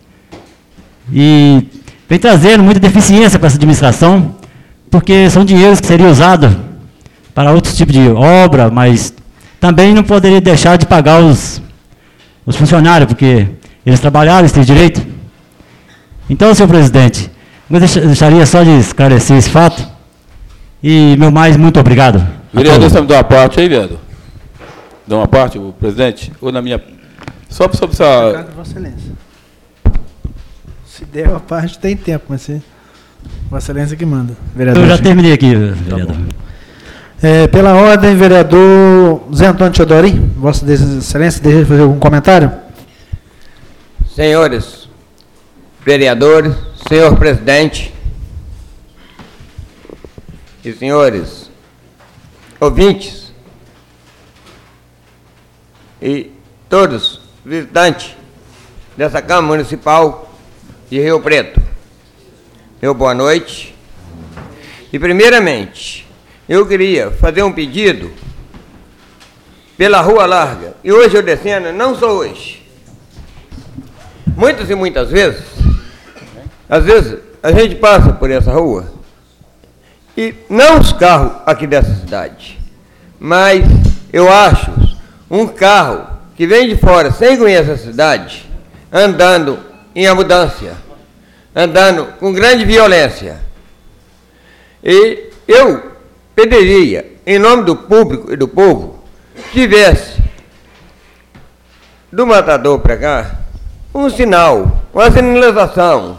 F: e vem trazendo muita deficiência para essa administração, porque são dinheiros que seriam usados para outros tipos de obra, mas também não poderia deixar de pagar os, os funcionários, porque eles trabalharam, eles têm direito. Então, senhor presidente, eu deixaria só de esclarecer esse fato, e, meu mais, muito obrigado.
I: Vereador, você me dá uma parte aí, vereador? Dá uma parte, o presidente? Ou na minha... Só para essa...
A: Vossa Excelência. Se der a parte, tem tempo, mas se... Vossa Excelência que manda.
F: Vereador, eu já terminei aqui, vereador. Tá
A: é, pela ordem, vereador Zé Antônio Teodorim, Vossa Excelência, deseja fazer algum comentário?
D: Senhores vereadores, senhor presidente e senhores ouvintes e todos visitantes dessa Câmara Municipal de Rio Preto, meu boa noite. E primeiramente, eu queria fazer um pedido pela Rua Larga, e hoje eu descendo, não só hoje, muitas e muitas vezes, às vezes a gente passa por essa rua, e não os carros aqui dessa cidade, mas eu acho um carro que vem de fora, sem conhecer a cidade, andando em abundância, andando com grande violência. E eu pediria, em nome do público e do povo, que tivesse do Matador para cá um sinal, uma sinalização.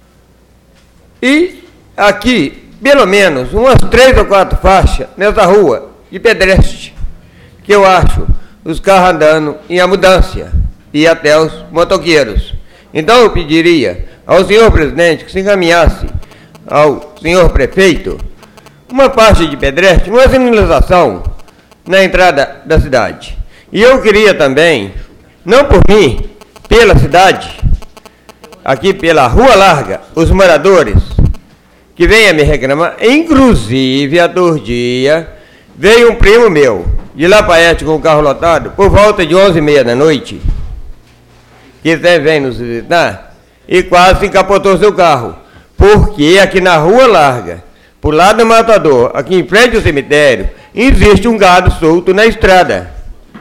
D: E aqui, pelo menos, umas três ou quatro faixas nessa rua de pedestre, que eu acho os carros andando em abundância, e até os motoqueiros. Então eu pediria ao senhor presidente que se encaminhasse ao senhor prefeito uma faixa de pedestre, uma sinalização na entrada da cidade. E eu queria também, não por mim, pela cidade, aqui pela Rua Larga, os moradores que venham me reclamar, inclusive, outro dia, veio um primo meu, de Lafayette com o carro lotado, por volta de onze e meia da noite, que sempre vem nos visitar, e quase encapotou seu carro, porque aqui na Rua Larga, por lado do Matador, aqui em frente ao cemitério, existe um gado solto na estrada.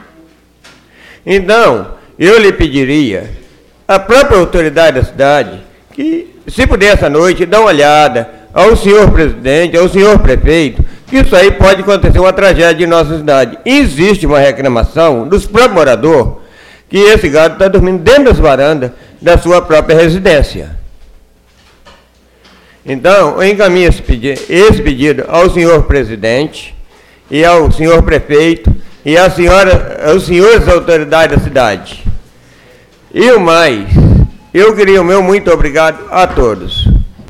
D: Então, eu lhe pediria, a própria autoridade da cidade, que se puder essa noite, dá uma olhada, ao senhor presidente, ao senhor prefeito, que isso aí pode acontecer uma tragédia em nossa cidade. Existe uma reclamação dos próprios moradores que esse gado está dormindo dentro das varandas da sua própria residência. Então, eu encaminho esse pedido, esse pedido ao senhor presidente e ao senhor prefeito e à senhora, aos senhores autoridades da cidade. E o mais, eu queria o meu muito obrigado a todos.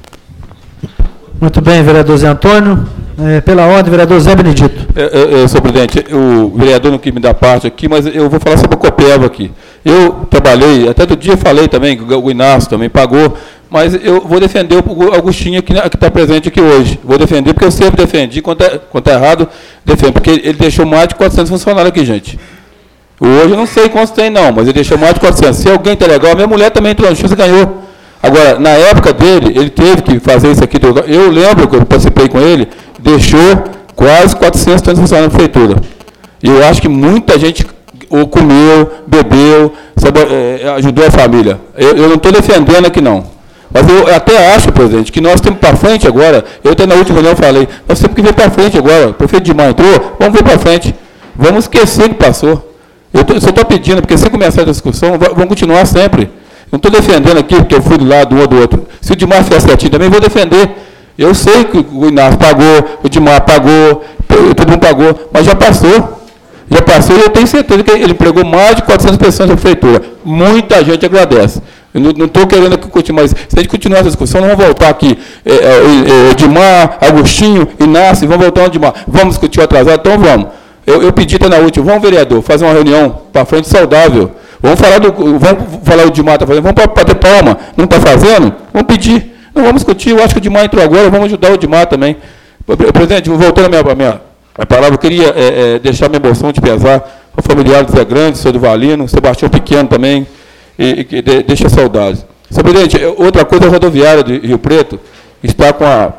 A: Muito bem, vereador Zé Antônio. É, pela ordem, vereador Zé Benedito.
I: É, é, é, senhor presidente, o vereador não quis me dar parte aqui, mas eu vou falar sobre a Copeva aqui. Eu trabalhei, até do dia falei também, o Inácio também pagou, mas eu vou defender o Agostinho que está presente aqui hoje. Vou defender, porque eu sempre defendi, quando é, quando é errado, defendo, porque ele deixou mais de quatrocentos funcionários aqui, gente. Hoje eu não sei quantos tem não, mas ele deixou mais de quatrocentos. Se alguém está legal, a minha mulher também entrou na justiça e ganhou. Agora, na época dele, ele teve que fazer isso aqui. Eu lembro que eu participei com ele, deixou quase quatrocentos funcionários na prefeitura. E eu acho que muita gente comeu, bebeu, sabe, é, ajudou a família. Eu, eu não estou defendendo aqui não. Mas eu até acho, presidente, que nós temos para frente agora, eu até na última reunião falei, nós temos que ver para frente agora. O prefeito Dimar entrou, vamos ver para frente. Vamos esquecer que passou. Eu tô, só estou pedindo, porque se começar essa discussão, vamos continuar sempre. Não estou defendendo aqui porque eu fui do lado um ou do outro. Se o Dimar fizer certinho também, vou defender. Eu sei que o Inácio pagou, o Dimar pagou, todo mundo pagou, mas já passou. Já passou e eu tenho certeza que ele empregou mais de quatrocentas pessoas na prefeitura. Muita gente agradece. Eu não estou querendo continuar isso. Se a gente continuar essa discussão, não vamos voltar aqui. É, é, é, Dimar, Agostinho, Inácio, vamos voltar ao Dimar. Vamos discutir o atrasado? Então vamos. Eu, eu pedi até na última, vamos, vereador, fazer uma reunião para frente saudável. Vamos falar do. Vamos falar o Dimar está fazendo, vamos bater palma, não está fazendo? Vamos pedir. Não vamos discutir, eu acho que o Dimar entrou agora, vamos ajudar o Dimar também. Presidente, voltando à minha, à minha a palavra, eu queria é, é, deixar minha emoção de pesar ao familiar do Zé Grande, senhor do Valino, Sebastião Pequeno também, e, e de, deixa saudades. Senhor presidente, outra coisa, a rodoviária de Rio Preto está com a,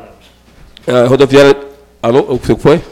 I: a rodoviária. Alô, o que foi?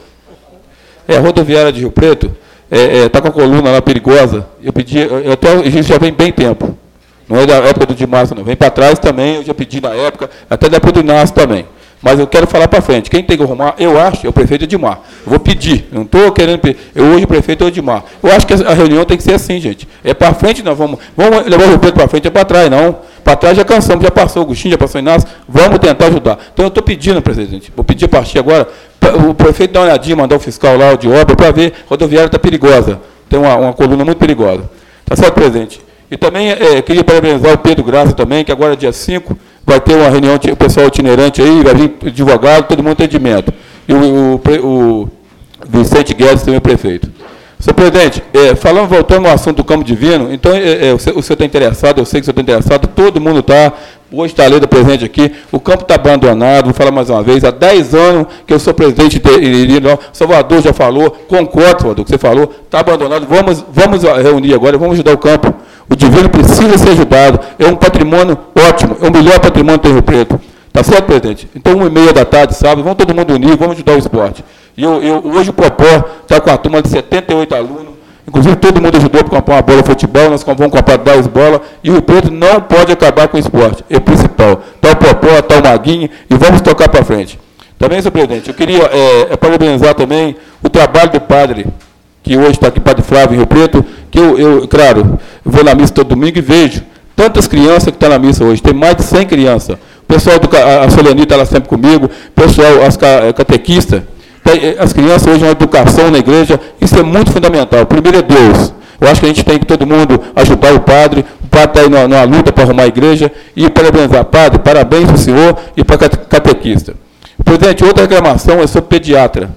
I: É, a rodoviária de Rio Preto está é, é, com a coluna lá perigosa. Eu pedi, eu até, a gente já vem bem tempo. Não é da época do Dimar, não. Vem para trás também, eu já pedi na época, até da época do Inácio também. Mas eu quero falar para frente. Quem tem que arrumar, eu acho, é o prefeito Edmar. Eu vou pedir, não estou querendo pedir. Eu hoje o prefeito é o Edmar. Eu acho que a reunião tem que ser assim, gente. É para frente, nós vamos. Vamos levar o Rio Preto para frente, é para trás, não. Para trás já cansamos, já passou o Agostinho, já passou o Inácio. Vamos tentar ajudar. Então eu estou pedindo, presidente, vou pedir a partir agora, o prefeito dar uma olhadinha, mandar o fiscal lá, o de obra, para ver, a rodoviária está perigosa. Tem uma, uma coluna muito perigosa. Está certo, presidente? E também é, queria parabenizar o Pedro Graça também, que agora dia cinco vai ter uma reunião, o pessoal itinerante aí, vai vir advogado, todo mundo atendimento. E o, o, o Vicente Guedes também é prefeito. Senhor presidente, é, falando, voltando ao assunto do Campo Divino, então é, é, o senhor está interessado, eu sei que o senhor está interessado, todo mundo está, hoje está a Leda presente aqui, o campo está abandonado, vou falar mais uma vez, há dez anos que eu sou presidente, o Salvador já falou, concordo, Salvador, que você falou, está abandonado, vamos, vamos reunir agora, vamos ajudar o campo. O Divino precisa ser ajudado, é um patrimônio ótimo, é o melhor patrimônio do Rio Preto. Está certo, presidente? Então, uma e meia da tarde, sábado, vamos todo mundo unir, vamos ajudar o esporte. E eu, eu, hoje o Popó está com a turma de setenta e oito alunos, inclusive todo mundo ajudou para comprar uma bola de futebol, nós vamos comprar dez bolas, e o Rio Preto não pode acabar com o esporte, é o principal. Está o Popó, está o Maguinho, e vamos tocar para frente. Também, senhor presidente, eu queria é, é, parabenizar também o trabalho do padre, que hoje está aqui, Padre Flávio, em Rio Preto, que eu, eu, claro, eu vou na missa todo domingo e vejo tantas crianças que estão na missa hoje, tem mais de cem crianças. O pessoal, do, a, a Solenita está lá sempre comigo, o pessoal, as catequistas, as crianças hoje, uma educação na igreja, isso é muito fundamental. Primeiro é Deus. Eu acho que a gente tem que todo mundo ajudar o padre, o padre está aí numa, numa luta para arrumar a igreja, e parabenizar, padre, parabéns para o senhor e para a catequista. Presidente, outra reclamação é sobre pediatra.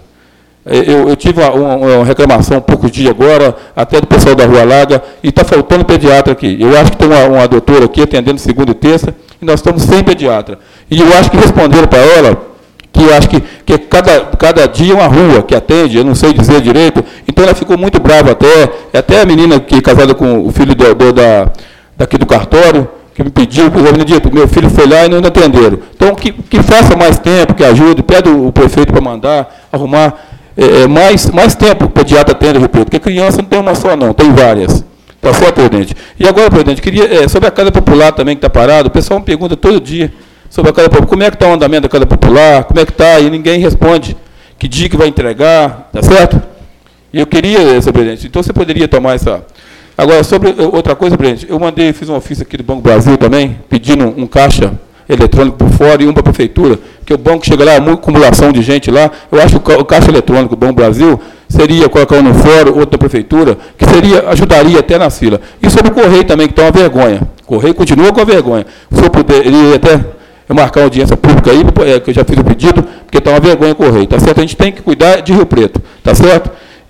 I: Eu, eu tive uma, uma reclamação há poucos dias agora, até do pessoal da Rua Larga, e está faltando pediatra aqui. Eu acho que tem uma, uma doutora aqui atendendo segunda e terça, e nós estamos sem pediatra. E eu acho que responderam para ela, que eu acho que, que cada, cada dia é uma rua que atende, eu não sei dizer direito, então ela ficou muito brava até, até a menina que é casada com o filho do, do, da, daqui do cartório, que me pediu, dito, meu filho foi lá e não atenderam. Então, que, que faça mais tempo, que ajude, pede o prefeito para mandar, arrumar, É, mais, mais tempo o pediatra atende, Rio Preto, porque criança não tem uma só não, tem várias. Está certo, presidente? E agora, presidente, queria, é, sobre a Casa Popular também que está parada, o pessoal me pergunta todo dia sobre a Casa Popular. Como é que está o andamento da Casa Popular? Como é que está? E ninguém responde. Que dia que vai entregar? Tá certo? E eu queria, senhor presidente, então você poderia tomar essa... Agora, sobre outra coisa, presidente, eu mandei, fiz um ofício aqui do Banco Brasil também, pedindo um caixa eletrônico por fora e um para a prefeitura, que o banco chega lá, muita acumulação de gente lá, eu acho que o caixa eletrônico do Banco Brasil seria colocar um no fora, outro da prefeitura, que seria, ajudaria até na fila. E sobre o Correio também, que está uma vergonha. O Correio continua com a vergonha. O senhor poderia até marcar uma audiência pública aí, que eu já fiz o pedido, porque está uma vergonha o Correio, tá certo? A gente tem que cuidar de Rio Preto, tá certo?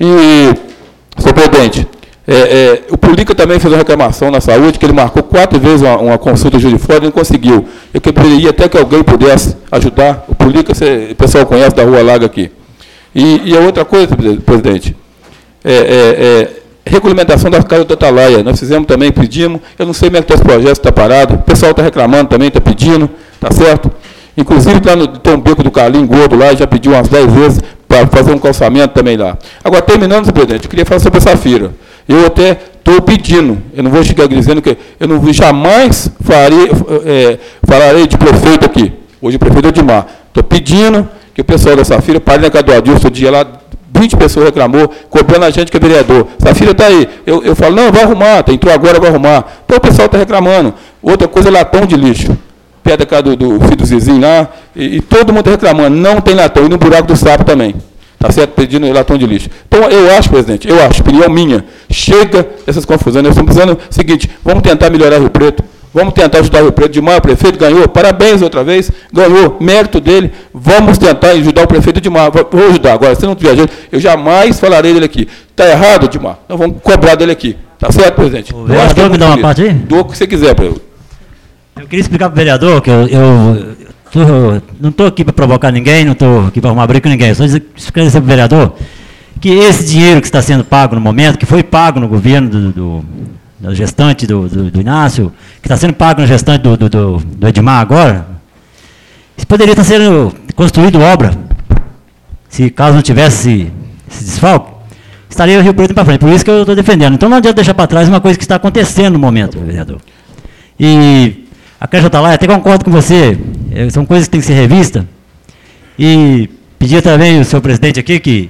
I: E, senhor presidente, É, é, o Política também fez uma reclamação na saúde, que ele marcou quatro vezes uma, uma consulta de fora e não conseguiu. Eu queria até que alguém pudesse ajudar. O Política, você, o pessoal conhece da Rua Laga aqui. E, e a outra coisa, presidente, é, é, é regulamentação da Casa do Atalaia. Nós fizemos também, pedimos, eu não sei como é que está esse projeto, está parado, o pessoal está reclamando também, está pedindo, está certo? Inclusive, lá no Tom Beco do Carlinho Gordo, lá, já pediu umas dez vezes para fazer um calçamento também lá. Agora, terminando, senhor presidente, eu queria falar sobre a Safira. Eu até estou pedindo, eu não vou chegar dizendo que eu não jamais farei, é, falarei de prefeito aqui. Hoje o prefeito é Odimar. Estou pedindo que o pessoal da Safira pare na casa do Adilson, o dia lá, vinte pessoas reclamou, cobrando a gente que é vereador. Safira está aí. Eu, eu falo, não, vai arrumar, tá, entrou agora, vai arrumar. Então o pessoal está reclamando. Outra coisa é latão de lixo. Perto da casa do, do filho do Zizinho lá, e, e todo mundo está reclamando, não tem latão, e no buraco do sapo também. Está certo? Pedindo latão de lixo. Então, eu acho, presidente, eu acho, opinião minha, chega dessas confusões. Nós estamos precisando o seguinte, vamos tentar melhorar Rio Preto, vamos tentar ajudar o Rio Preto. Dimar, o prefeito ganhou, parabéns outra vez, ganhou, mérito dele, vamos tentar ajudar o prefeito Dimar. Vou ajudar. Agora, se não tiver jeito, eu jamais falarei dele aqui. Está errado, Dimar? Nós vamos cobrar dele aqui. Está certo, presidente?
F: O vereador me dá uma parte aí?
I: Dou o que você quiser para eu.
F: Eu queria explicar para o vereador que eu, eu tô, não estou aqui para provocar ninguém, não estou aqui para arrumar briga com ninguém, só esclarecer para o vereador que esse dinheiro que está sendo pago no momento, que foi pago no governo do, do, do gestante do, do, do Inácio, que está sendo pago no gestante do, do, do, do Edmar agora, isso poderia estar sendo construído obra, se caso não tivesse esse desfalque, estaria o Rio Preto para frente, por isso que eu estou defendendo. Então não adianta deixar para trás uma coisa que está acontecendo no momento, vereador. E a Creche Atalaia, até concordo com você, são coisas que têm que ser revistas. E pedir também ao senhor presidente aqui que,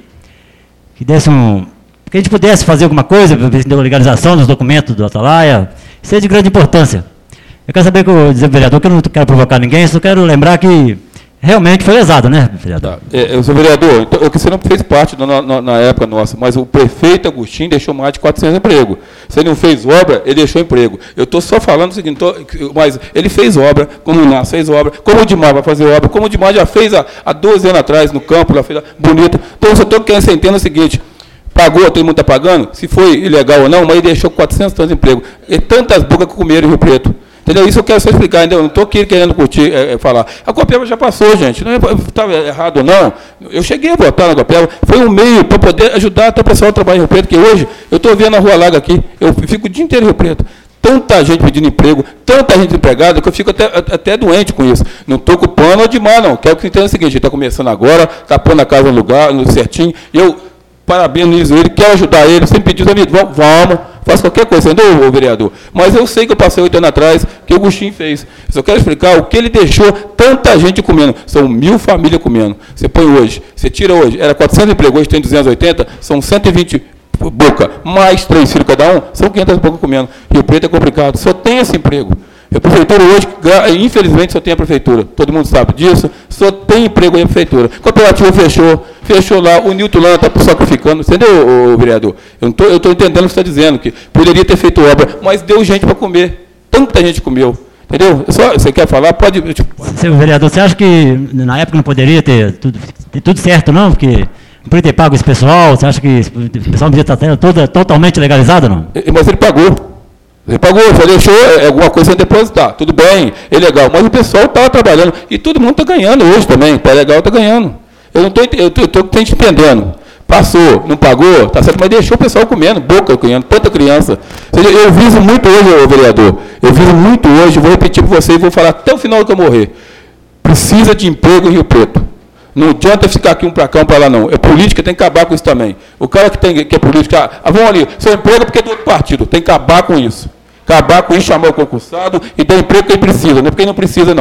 F: que desse um. Que a gente pudesse fazer alguma coisa para a legalização dos documentos do Atalaia, isso é de grande importância. Eu quero saber, que eu dizer ao vereador, que eu não quero provocar ninguém, só quero lembrar que realmente foi lesado, né, vereador?
I: Tá. É, eu sou vereador, então, eu, você não fez parte na, na, na época nossa, mas o prefeito Agostinho deixou mais de quatrocentos empregos. Se ele não fez obra, ele deixou emprego. Eu estou só falando o seguinte, tô, mas ele fez obra, como o Inácio fez obra, como o Dimar vai fazer obra, como o Dimar já fez há, há doze anos atrás no campo, lá fez bonito. Então eu só estou querendo que você entenda o seguinte, pagou, todo mundo está pagando, se foi ilegal ou não, mas ele deixou quatrocentos tantos empregos. E tantas bocas que comeram em Rio Preto. Entendeu? Isso eu quero só explicar, entendeu? Não estou aqui querendo curtir, é, é, falar. A Copeva já passou, gente. Não estava errado ou não. Eu cheguei a votar na Copeva. Foi um meio para poder ajudar até o pessoal a trabalhar em Rio Preto, que hoje eu estou vendo a Rua Laga aqui. Eu fico o dia inteiro em Rio Preto. Tanta gente pedindo emprego, tanta gente empregada, que eu fico até, até doente com isso. Não estou culpando o Odimar, não. Quero que você entenda o seguinte, ele está começando agora, está pondo a casa no lugar, no certinho. Eu parabenizo ele, quero ajudar ele, sempre pediu, amigo, vamos, vamos. Faço qualquer coisa, entendeu, vereador? Mas eu sei que eu passei oito anos atrás, que o Agostinho fez. Eu só quero explicar o que ele deixou tanta gente comendo. São mil famílias comendo. Você põe hoje, você tira hoje, era quatrocentos empregos, hoje tem duzentos e oitenta, são cento e vinte boca, mais três filhos cada um, são quinhentas bocas comendo. Rio Preto é complicado, só tem esse emprego. A prefeitura hoje, infelizmente, só tem a prefeitura. Todo mundo sabe disso. Só tem emprego aí na prefeitura. O cooperativo fechou. Fechou lá. O Nilton lá está sacrificando. Entendeu, o vereador? Eu estou entendendo o que você está dizendo, que poderia ter feito obra, mas deu gente para comer. Tanta gente comeu. Entendeu? Só, você quer falar? Pode. Tipo...
F: Seu vereador, você acha que na época não poderia ter tudo, ter tudo certo, não? Porque não poderia ter pago esse pessoal? Você acha que o pessoal devia estar toda, totalmente legalizado, não?
I: Mas ele pagou. Ele pagou, já deixou alguma coisa sem depositar. Tudo bem, é legal. Mas o pessoal está trabalhando. E todo mundo está ganhando hoje também. Está legal, está ganhando. Eu não estou entendendo. Passou, não pagou, tá certo, mas deixou o pessoal comendo, boca comendo, tanta criança. Eu viso muito hoje, vereador. Eu viso muito hoje, vou repetir para você e vou falar até o final que eu morrer. Precisa de emprego em Rio Preto. Não adianta ficar aqui um para cá, um para lá, não. É política, tem que acabar com isso também. O cara que, tem, que é política, ah, vamos ali, seu emprego é porque é do outro partido. Tem que acabar com isso. Acabar com isso, chamar o concursado e dar emprego que ele precisa, não é porque ele não precisa, não.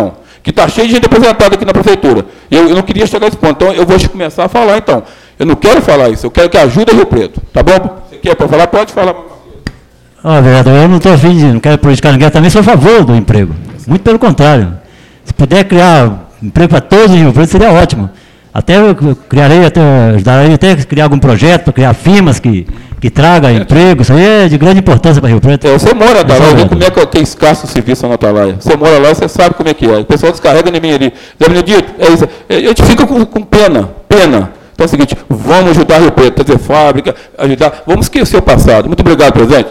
I: que está cheio de gente apresentada aqui na prefeitura. Eu, eu não queria chegar a esse ponto, então eu vou começar a falar, então. Eu não quero falar isso, eu quero que ajude Rio Preto, tá bom? Você quer para falar? Pode falar.
F: Ó, oh, vereador, eu não estou afim de, não quero prejudicar ninguém, eu também sou a favor do emprego. Muito pelo contrário. Se puder criar emprego para todos em Rio Preto, seria ótimo. Até eu criarei, até, ajudarei até a criar algum projeto, para criar firmas que, que traga é. emprego, isso aí é de grande importância para Rio Preto.
I: É, você mora na Atalaia, vê como é que tem escasso serviço na Atalaia. Você mora lá, você sabe como é que é. O pessoal descarrega em mim ali. Zé Benedito, é isso. A gente fica com, com pena, pena. Então é o seguinte, vamos ajudar Rio Preto, fazer fábrica, ajudar, vamos esquecer o passado. Muito obrigado, presidente.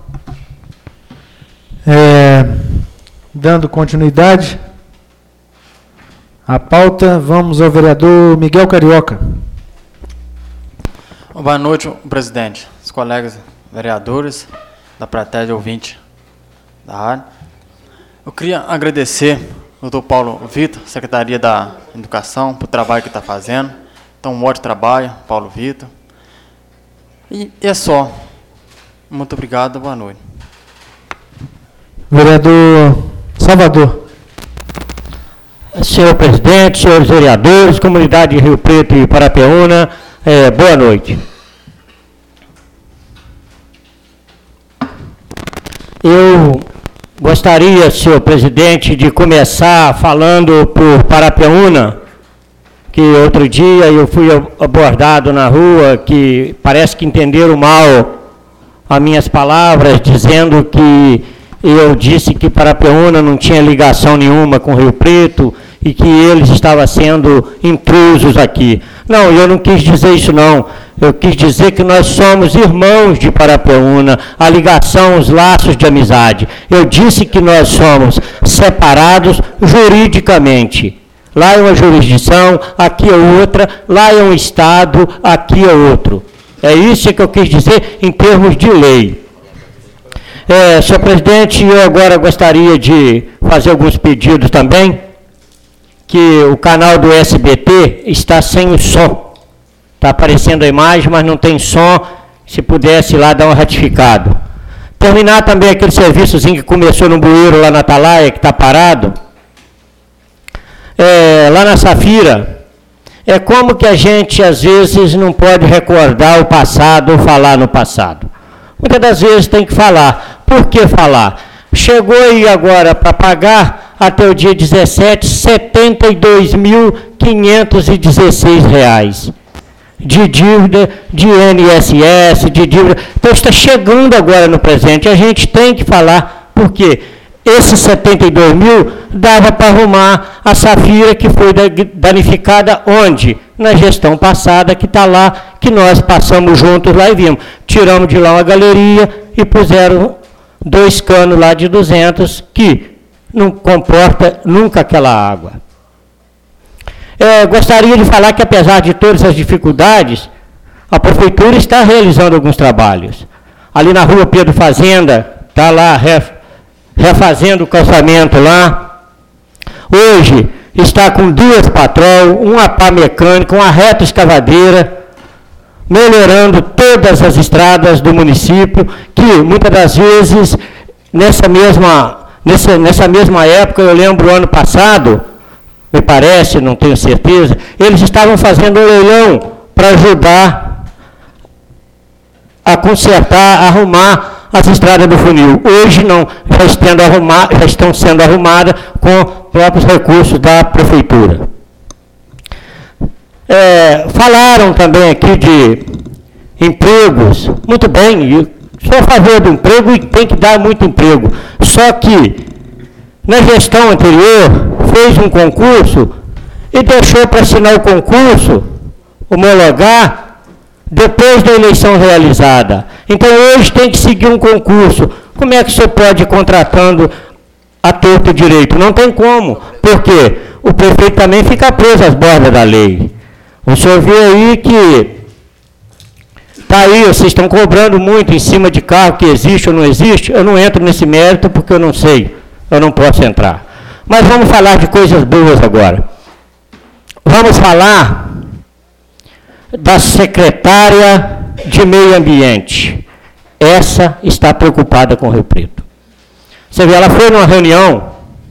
A: É, dando continuidade à pauta, vamos ao vereador Miguel Carioca.
E: Boa noite, presidente, os colegas vereadores, da plateia de ouvinte da rádio. Eu queria agradecer ao doutor Paulo Vitor, Secretaria da Educação, pelo trabalho que está fazendo. Então, um ótimo trabalho, Paulo Vitor. E é só. Muito obrigado, boa noite.
A: Vereador Salvador.
H: Senhor presidente, senhores vereadores, comunidade de Rio Preto e Parapeúna, é, boa noite. Eu gostaria, senhor presidente, de começar falando por Parapeúna, que outro dia eu fui abordado na rua, que parece que entenderam mal as minhas palavras, dizendo que eu disse que Parapeúna não tinha ligação nenhuma com Rio Preto e que eles estavam sendo intrusos aqui. Não, eu não quis dizer isso não. Eu quis dizer que nós somos irmãos de Parapeúna, a ligação, os laços de amizade. Eu disse que nós somos separados juridicamente. Lá é uma jurisdição, aqui é outra, lá é um estado, aqui é outro. É isso que eu quis dizer em termos de lei. É, senhor presidente, eu agora gostaria de fazer alguns pedidos também, que o canal do S B T está sem o som. Está aparecendo a imagem, mas não tem som, se pudesse lá dar um ratificado. Terminar também aquele serviçozinho que começou no bueiro lá na Atalaia, que está parado. É, lá na Safira, é como que a gente às vezes não pode recordar o passado ou falar no passado. Muitas das vezes tem que falar. Por que falar? Chegou aí agora para pagar até o dia dezessete, setenta e dois mil quinhentos e dezesseis reais de dívida de I N S S, de dívida. Então está chegando agora no presente. A gente tem que falar, por quê? Esses setenta e dois mil dava para arrumar a Safira que foi danificada onde? Na gestão passada, que está lá, que nós passamos juntos lá e vimos. Tiramos de lá uma galeria e puseram dois canos lá de duzentos, que não comporta nunca aquela água. É, gostaria de falar que, apesar de todas as dificuldades, a Prefeitura está realizando alguns trabalhos. Ali na rua Pedro Fazenda, está lá refazendo o calçamento lá. Hoje está com duas patrol, uma pá mecânica, uma reta escavadeira, melhorando todas as estradas do município, que muitas das vezes, nessa mesma, nessa, nessa mesma época, eu lembro ano passado, me parece, não tenho certeza, eles estavam fazendo um leilão para ajudar a consertar, a arrumar as estradas do funil. Hoje não, já estão, arrumar, já estão sendo arrumadas com próprios recursos da Prefeitura. É, falaram também aqui de empregos. Muito bem, eu sou a favor do emprego e tem que dar muito emprego. Só que, na gestão anterior, fez um concurso e deixou para assinar o concurso, homologar, depois da eleição realizada. Então, hoje tem que seguir um concurso. Como é que o senhor pode ir contratando a torto direito? Não tem como, porque o prefeito também fica preso às bordas da lei. O senhor vê aí que está aí, vocês estão cobrando muito em cima de carro que existe ou não existe. Eu não entro nesse mérito porque eu não sei, eu não posso entrar. Mas vamos falar de coisas boas agora. Vamos falar da secretária de Meio Ambiente. Essa está preocupada com o Rio Preto. Você vê, ela foi numa reunião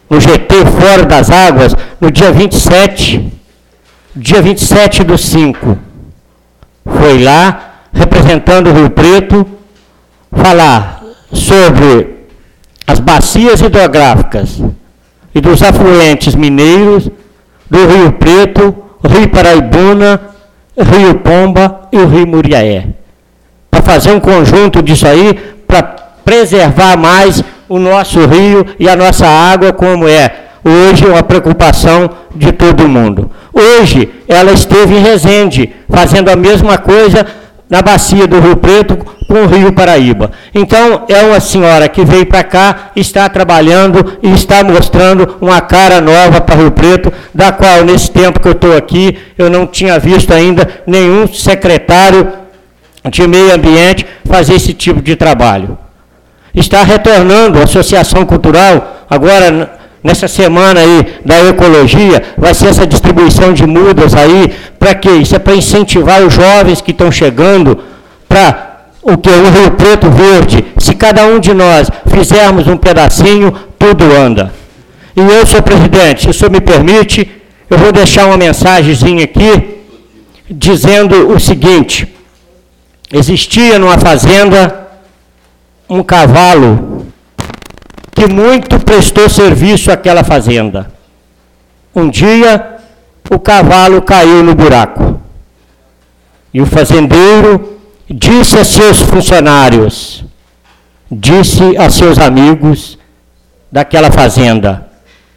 H: no G T Fora das Águas, no dia vinte e sete, dia vinte e sete do cinco. Foi lá, representando o Rio Preto, falar sobre as bacias hidrográficas e dos afluentes mineiros do Rio Preto, Rio Paraibuna, Rio Pomba e o Rio Muriaé. Para fazer um conjunto disso aí, para preservar mais o nosso rio e a nossa água, como é hoje uma preocupação de todo mundo. Hoje, ela esteve em Resende, fazendo a mesma coisa na bacia do Rio Preto com o Rio Paraíba. Então, é uma senhora que veio para cá, está trabalhando e está mostrando uma cara nova para Rio Preto, da qual, nesse tempo que eu estou aqui, eu não tinha visto ainda nenhum secretário de meio ambiente fazer esse tipo de trabalho. Está retornando a Associação Cultural, agora nessa semana aí da ecologia, vai ser essa distribuição de mudas aí, para quê? Isso é para incentivar os jovens que estão chegando para o que? O Rio Preto Verde. Se cada um de nós fizermos um pedacinho, tudo anda. E eu, senhor presidente, se o senhor me permite, eu vou deixar uma mensagenzinha aqui, dizendo o seguinte: existia numa fazenda um cavalo que muito prestou serviço àquela fazenda. Um dia, o cavalo caiu no buraco. E o fazendeiro disse a seus funcionários, disse a seus amigos daquela fazenda: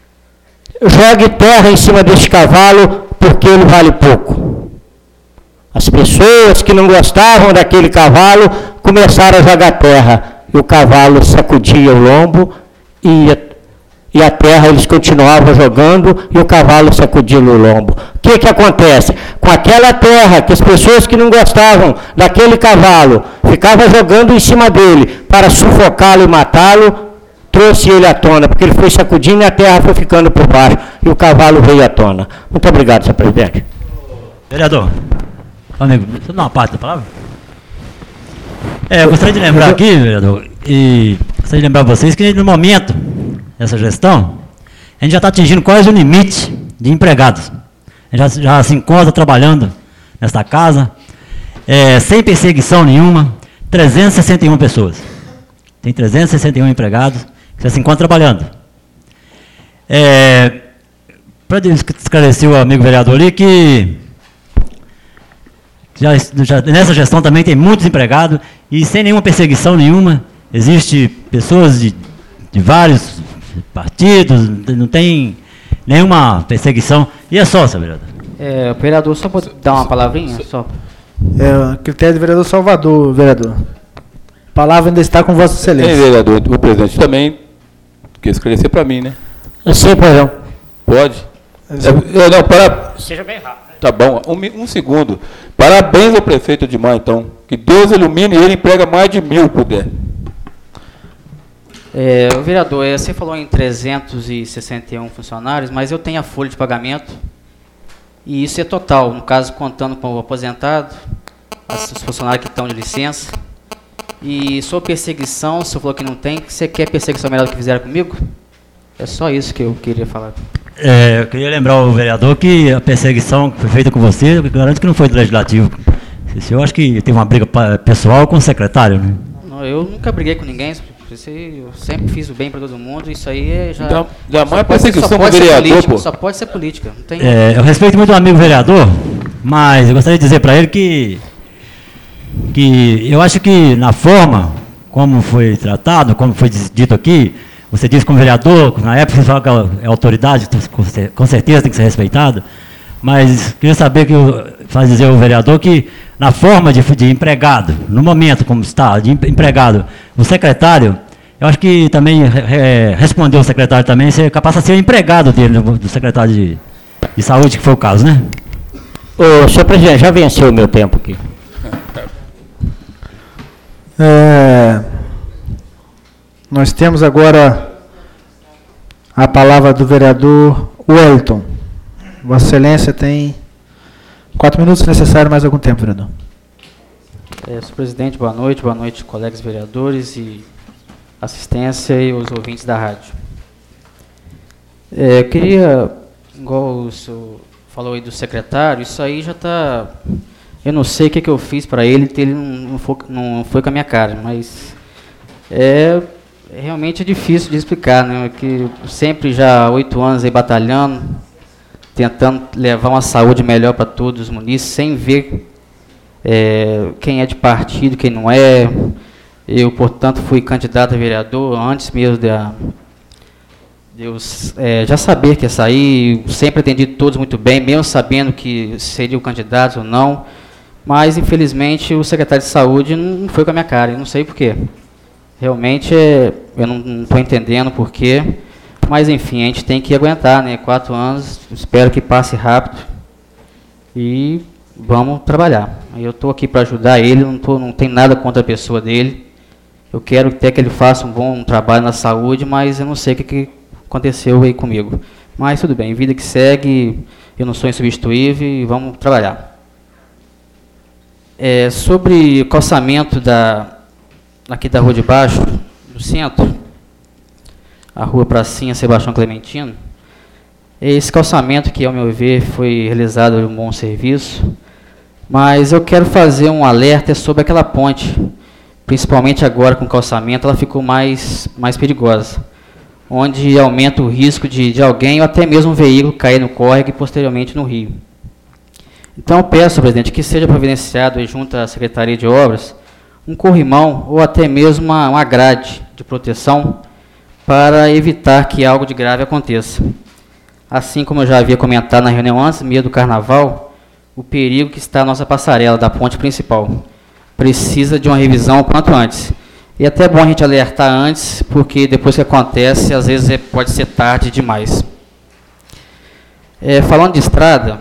H: jogue terra em cima deste cavalo, porque ele vale pouco. As pessoas que não gostavam daquele cavalo começaram a jogar terra. E o cavalo sacudia o lombo e a, e a terra eles continuavam jogando e o cavalo sacudia o lombo. O que que acontece? Com aquela terra que as pessoas que não gostavam daquele cavalo ficavam jogando em cima dele para sufocá-lo e matá-lo, trouxe ele à tona, porque ele foi sacudindo e a terra foi ficando por baixo e o cavalo veio à tona. Muito obrigado, senhor presidente.
F: Vereador, amigo, você dá uma parte da palavra? É, eu gostaria de lembrar aqui, vereador, e gostaria de lembrar vocês que no momento dessa gestão, a gente já está atingindo quase o limite de empregados. A gente já, já se encontra trabalhando nesta casa, é, sem perseguição nenhuma, trezentas e sessenta e uma pessoas. Tem trezentos e sessenta e um empregados que já se encontram trabalhando. É, para esclarecer o amigo vereador ali que Já, já, nessa gestão também tem muitos empregados e sem nenhuma perseguição nenhuma. Existe pessoas de, de vários partidos, não tem nenhuma perseguição. E é só, seu vereador.
G: É, vereador, só pode dar uma palavrinha? Só.
A: É, critério do vereador Salvador, vereador. A palavra ainda está com Vossa Excelência.
I: Sim, vereador, o presidente também quer esclarecer para mim, né?
H: Sim, perdão.
I: Pode? Eu, eu, não, para...
G: Seja bem rápido.
I: Tá bom, um, um segundo. Parabéns ao prefeito de Mar, então. Que Deus ilumine e ele emprega mais de mil, puder.
G: É, o vereador, é, você falou em trezentos e sessenta e um funcionários, mas eu tenho a folha de pagamento e isso é total, no caso contando com o aposentado, os funcionários que estão de licença. E sobre perseguição, você falou que não tem, você quer perseguição melhor do que fizeram comigo? É só isso que eu queria falar.
F: É, eu queria lembrar o vereador que a perseguição que foi feita com você, eu garanto que não foi do Legislativo. Eu acho que teve uma briga pessoal com o secretário. Né?
G: Não, eu nunca briguei com ninguém, eu sempre fiz o bem para todo mundo, isso aí é já...
I: Dá, dá mais perseguição
G: com
I: o vereador,
G: política,
I: pô.
G: Só pode ser política. Não tem...
F: É, eu respeito muito o amigo vereador, mas eu gostaria de dizer para ele que, que eu acho que na forma como foi tratado, como foi dito aqui, você disse como vereador, na época você falou que é autoridade, com certeza tem que ser respeitado, mas queria saber que faz dizer o vereador que na forma de, de empregado, no momento como está, de empregado, o secretário, eu acho que também é, respondeu o secretário também, você passa a ser o empregado dele, do secretário de, de saúde, que foi o caso, né?
H: Ô, senhor presidente, já venceu o meu tempo aqui.
A: É, nós temos agora a palavra do vereador Wellington. Vossa Excelência tem quatro minutos, se necessário, mais algum tempo, vereador.
G: É, senhor presidente, boa noite, boa noite, colegas vereadores e assistência e os ouvintes da rádio. É, eu queria, igual o senhor falou aí do secretário, isso aí já está... Eu não sei o que, que eu fiz para ele, ele não, não, foi, não foi com a minha cara, mas é, realmente é difícil de explicar, né? Que sempre já há oito anos aí batalhando, tentando levar uma saúde melhor para todos os munícipes, sem ver é, quem é de partido, quem não é. Eu, portanto, fui candidato a vereador antes mesmo de, de eu é, já saber que ia sair, sempre atendi todos muito bem, mesmo sabendo que seriam candidatos ou não. Mas, infelizmente, o secretário de saúde não foi com a minha cara, eu não sei porquê. Realmente, é, eu não estou entendendo porquê, mas, enfim, a gente tem que aguentar, né? Quatro anos, espero que passe rápido e vamos trabalhar. Eu estou aqui para ajudar ele, não, tô, não tenho nada contra a pessoa dele. Eu quero até que ele faça um bom trabalho na saúde, mas eu não sei o que, que aconteceu aí comigo. Mas tudo bem, vida que segue, eu não sou insubstituível e vamos trabalhar. É, sobre o calçamento da, aqui da Rua de Baixo, do centro, a Rua Pracinha Sebastião Clementino, esse calçamento que, ao meu ver, foi realizado um bom serviço, mas eu quero fazer um alerta sobre aquela ponte, principalmente agora com o calçamento, ela ficou mais, mais perigosa, onde aumenta o risco de, de alguém ou até mesmo um veículo cair no córrego e posteriormente no rio. Então, eu peço, presidente, que seja providenciado, junto à Secretaria de Obras, um corrimão ou até mesmo uma, uma grade de proteção para evitar que algo de grave aconteça. Assim como eu já havia comentado na reunião antes mesmo do Carnaval, o perigo que está a nossa passarela da ponte principal precisa de uma revisão o quanto antes. E é até bom a gente alertar antes, porque depois que acontece, às vezes é, pode ser tarde demais. É, falando de estrada,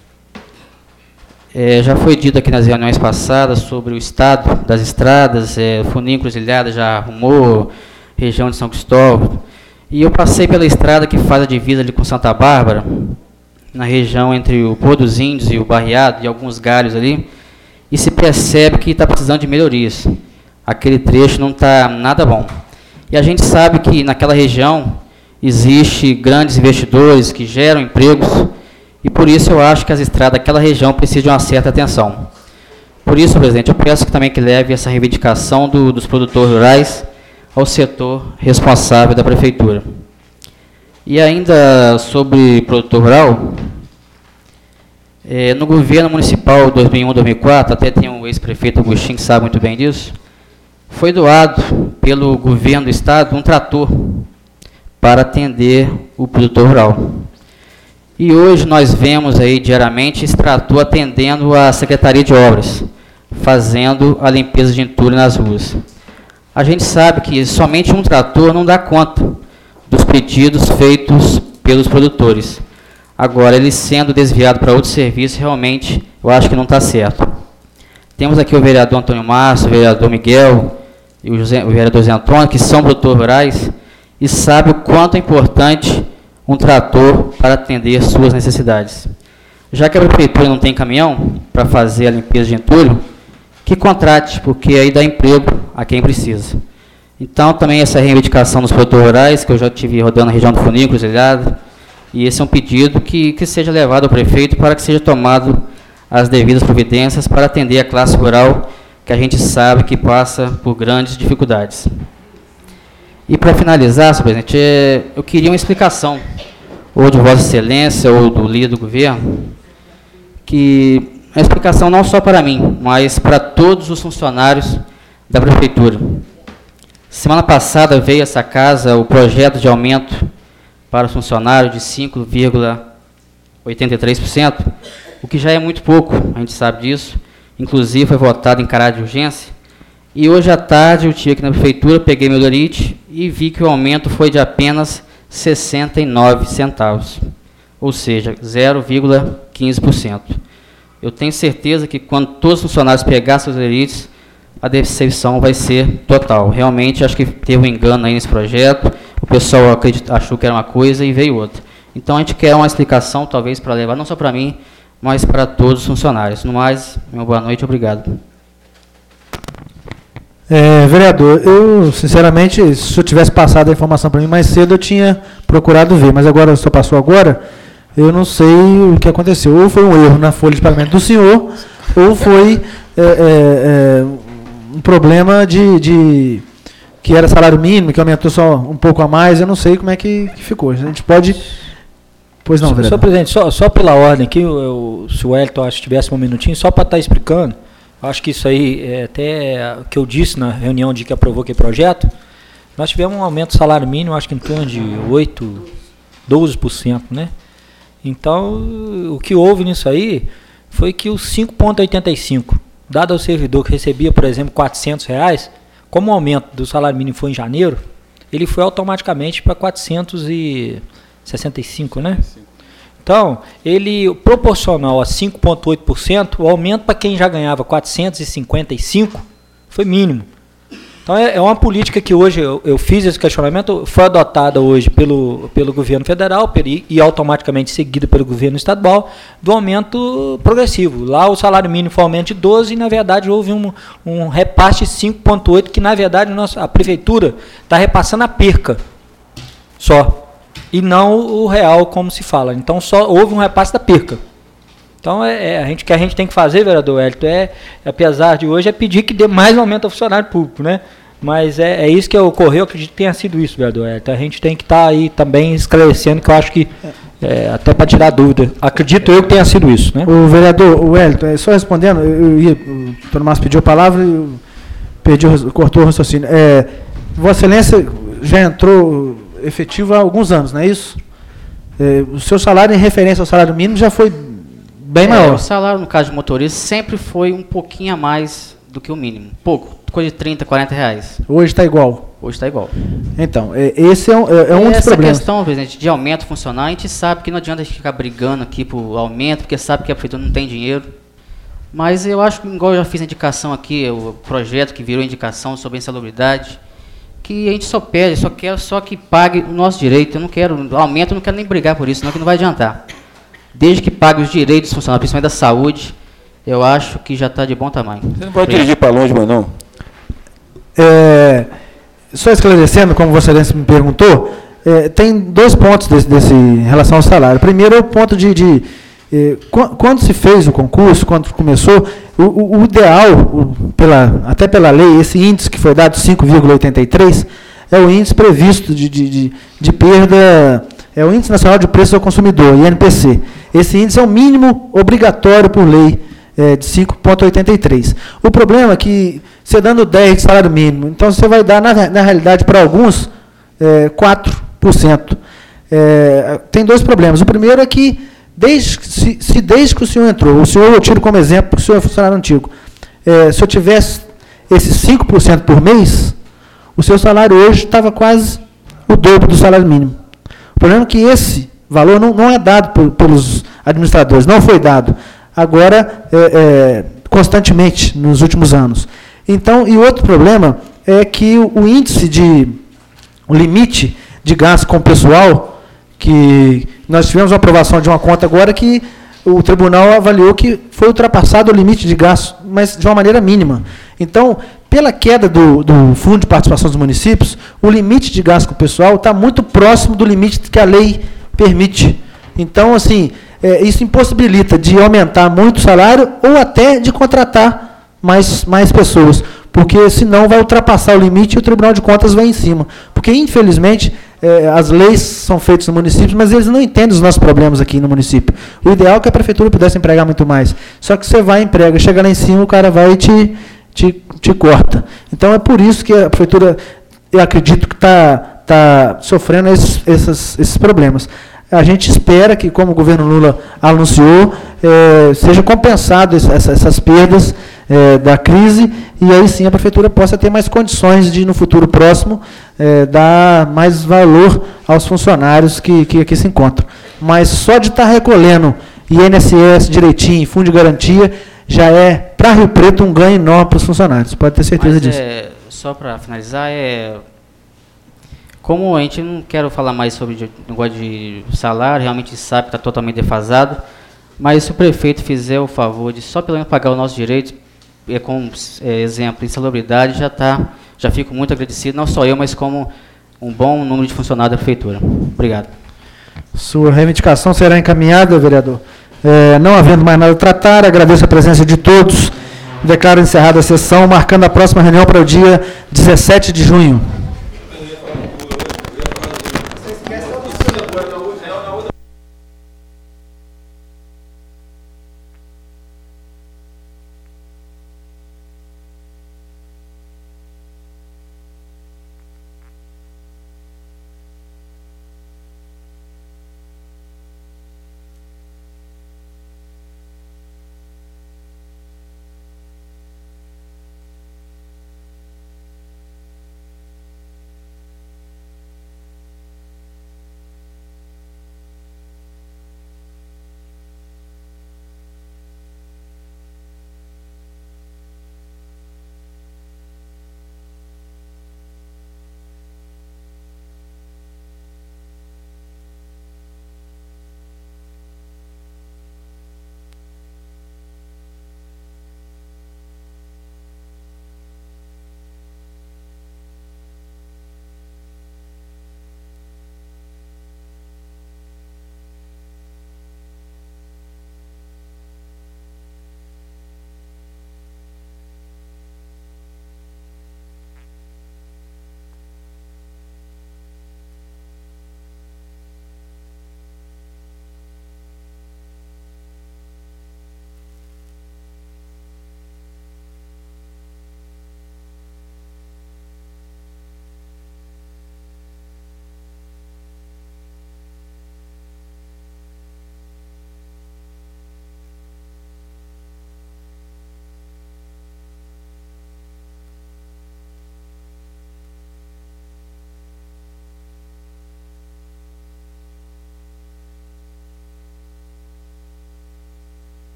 G: É, já foi dito aqui nas reuniões passadas sobre o estado das estradas, é, Funinho Cruzilhada já arrumou, região de São Cristóvão, e eu passei pela estrada que faz a divisa ali com Santa Bárbara, na região entre o Pôr dos Índios e o Barreado, e alguns galhos ali, e se percebe que está precisando de melhorias. Aquele trecho não está nada bom. E a gente sabe que naquela região existe grandes investidores que geram empregos, e por isso eu acho que as estradas daquela região precisam de uma certa atenção. Por isso, presidente, eu peço que também que leve essa reivindicação do, dos produtores rurais ao setor responsável da prefeitura. E ainda sobre produtor rural, é, no governo municipal dois mil e um, dois mil e quatro, até tem um ex-prefeito Agostinho que sabe muito bem disso, foi doado pelo governo do estado um trator para atender o produtor rural. E hoje nós vemos aí diariamente esse trator atendendo a Secretaria de Obras, fazendo a limpeza de entulho nas ruas. A gente sabe que somente um trator não dá conta dos pedidos feitos pelos produtores. Agora, ele sendo desviado para outro serviço, realmente, eu acho que não está certo. Temos aqui o vereador Antônio Márcio, o vereador Miguel e o, José, o vereador Zé Antônio, que são produtores rurais, e sabem o quanto é importante um trator para atender suas necessidades. Já que a prefeitura não tem caminhão para fazer a limpeza de entulho, que contrate, porque aí dá emprego a quem precisa. Então, também essa reivindicação dos produtores rurais, que eu já tive rodando na região do Funinho, Cruzilhada, e esse é um pedido que, que seja levado ao prefeito para que seja tomado as devidas providências para atender a classe rural, que a gente sabe que passa por grandes dificuldades. E para finalizar, senhor presidente, eu queria uma explicação, ou de Vossa Excelência, ou do líder do governo, que uma explicação não só para mim, mas para todos os funcionários da prefeitura. Semana passada veio a essa casa o projeto de aumento para os funcionários de cinco vírgula oitenta e três por cento, o que já é muito pouco, a gente sabe disso, inclusive foi votado em caráter de urgência. E hoje à tarde eu estive aqui na prefeitura, peguei meu dorite e vi que o aumento foi de apenas sessenta e nove centavos, ou seja, zero vírgula quinze por cento. Eu tenho certeza que quando todos os funcionários pegarem seus dorites, a decepção vai ser total. Realmente, acho que teve um engano aí nesse projeto, o pessoal acredita, achou que era uma coisa e veio outra. Então, a gente quer uma explicação, talvez, para levar, não só para mim, mas para todos os funcionários. No mais, meu boa noite, obrigado.
A: É, vereador, eu, sinceramente, se eu tivesse passado a informação para mim mais cedo, eu tinha procurado ver, mas agora, só passou agora, eu não sei o que aconteceu. Ou foi um erro na folha de pagamento do senhor, ou foi é, é, é, um problema de, de que era salário mínimo, que aumentou só um pouco a mais, eu não sei como é que, que ficou. A gente pode... Pois não, vereador.
C: Senhor presidente, só, só pela ordem aqui, eu, eu, se o Wellington acho que tivesse um minutinho, só para estar explicando, acho que isso aí, é até o que eu disse na reunião de que aprovou aquele projeto, nós tivemos um aumento do salário mínimo, acho que em torno de oito, doze por cento, né? Então, o que houve nisso aí foi que os cinco vírgula oitenta e cinco, dado ao servidor que recebia, por exemplo, quatrocentos reais, como o aumento do salário mínimo foi em janeiro, ele foi automaticamente para quatrocentos e sessenta e cinco, né? Então, ele, proporcional a cinco vírgula oito por cento, o aumento para quem já ganhava quatrocentos e cinquenta e cinco foi mínimo. Então, é, é uma política que hoje, eu, eu fiz esse questionamento, foi adotada hoje pelo, pelo governo federal e, e automaticamente seguida pelo governo estadual, do aumento progressivo. Lá o salário mínimo foi um aumento de doze e, na verdade, houve um, um repasse de cinco vírgula oito, que, na verdade, nossa, a prefeitura está repassando a perca só. E não o real, como se fala. Então, só houve um repasse da perca. Então, é, é, a gente, o que a gente tem que fazer, vereador Wellington, é, apesar de hoje, é pedir que dê mais aumento ao funcionário público, né? Mas é, é isso que ocorreu, eu acredito que tenha sido isso, vereador Wellington. A gente tem que estar tá aí também esclarecendo, que eu acho que, é, até para tirar dúvida, acredito eu que tenha sido isso, né?
A: O vereador o Wellington, só respondendo, eu ia, o doutor Márcio pediu a palavra e eu perdi, cortou o raciocínio. É, Vossa Excelência já entrou efetivo há alguns anos, não é isso? É, o seu salário em referência ao salário mínimo já foi bem
G: é,
A: maior.
G: O salário, no caso de motorista, sempre foi um pouquinho a mais do que o mínimo. Pouco, coisa de trinta, quarenta reais.
A: Hoje está igual?
G: Hoje está igual.
A: Então, é, esse é um, é, é um dos problemas.
G: Essa questão, presidente, de aumento funcional, a gente sabe que não adianta a gente ficar brigando aqui por aumento, porque sabe que a prefeitura não tem dinheiro. Mas eu acho que, igual eu já fiz a indicação aqui, o projeto que virou indicação sobre a insalubridade, que a gente só pede, só quer só que pague o nosso direito. Eu não quero aumento, eu não quero nem brigar por isso, senão que não vai adiantar. Desde que pague os direitos dos funcionários, principalmente da saúde, eu acho que já está de bom tamanho.
I: Você não pode dirigir para longe, mas não.
A: É, só esclarecendo, como você me perguntou, é, tem dois pontos desse, desse, em relação ao salário. Primeiro é o ponto de, de eh, quando se fez o concurso, quando começou, o, o, o ideal, o, pela, até pela lei, esse índice que foi dado, cinco vírgula oitenta e três, é o índice previsto de, de, de, de perda, é o Índice Nacional de Preços ao Consumidor, I N P C. Esse índice é o mínimo obrigatório por lei, é, de cinco vírgula oitenta e três. O problema é que, você dando dez de salário mínimo, então você vai dar, na, na realidade, para alguns, é, quatro por cento. É, tem dois problemas. O primeiro é que, desde, se, se desde que o senhor entrou, o senhor, eu tiro como exemplo, porque o senhor é funcionário antigo, é, se eu tivesse esses cinco por cento por mês, o seu salário hoje estava quase o dobro do salário mínimo. O problema é que esse valor não, não é dado por, pelos administradores, não foi dado. Agora, é, é, constantemente, nos últimos anos. Então, e outro problema é que o, o índice de, o limite de gasto com o pessoal, que nós tivemos uma aprovação de uma conta agora que o tribunal avaliou que foi ultrapassado o limite de gasto, mas de uma maneira mínima. Então, pela queda do, do Fundo de Participação dos Municípios, o limite de gasto com o pessoal está muito próximo do limite que a lei permite. Então, assim, é, isso impossibilita de aumentar muito o salário ou até de contratar mais, mais pessoas, porque senão vai ultrapassar o limite e o Tribunal de Contas vai em cima. Porque, infelizmente, é, as leis são feitas no município, mas eles não entendem os nossos problemas aqui no município. O ideal é que a prefeitura pudesse empregar muito mais. Só que você vai, emprega, chega lá em cima, o cara vai e te, te, te corta. Então, é por isso que a prefeitura, eu acredito que está tá sofrendo esses, esses, esses problemas. A gente espera que, como o governo Lula anunciou, é, seja compensado essa, essas perdas é, da crise, e aí sim a prefeitura possa ter mais condições de, no futuro próximo, é, dar mais valor aos funcionários que, que aqui se encontram. Mas só de estar recolhendo I N S S direitinho, fundo de garantia, já é, para Rio Preto, um ganho enorme para os funcionários. Pode ter certeza
G: Mas,
A: disso.
G: É, só para finalizar, é... Como a gente não quer falar mais sobre o negócio de salário, realmente sabe que está totalmente defasado, mas se o prefeito fizer o favor de só pelo menos pagar os nossos direitos, é, como é, exemplo em salubridade, já, tá, já fico muito agradecido, não só eu, mas como um bom número de funcionários da Prefeitura. Obrigado.
A: Sua reivindicação será encaminhada, vereador. É, não havendo mais nada a tratar, agradeço a presença de todos. Declaro encerrada a sessão, marcando a próxima reunião para o dia dezessete de junho.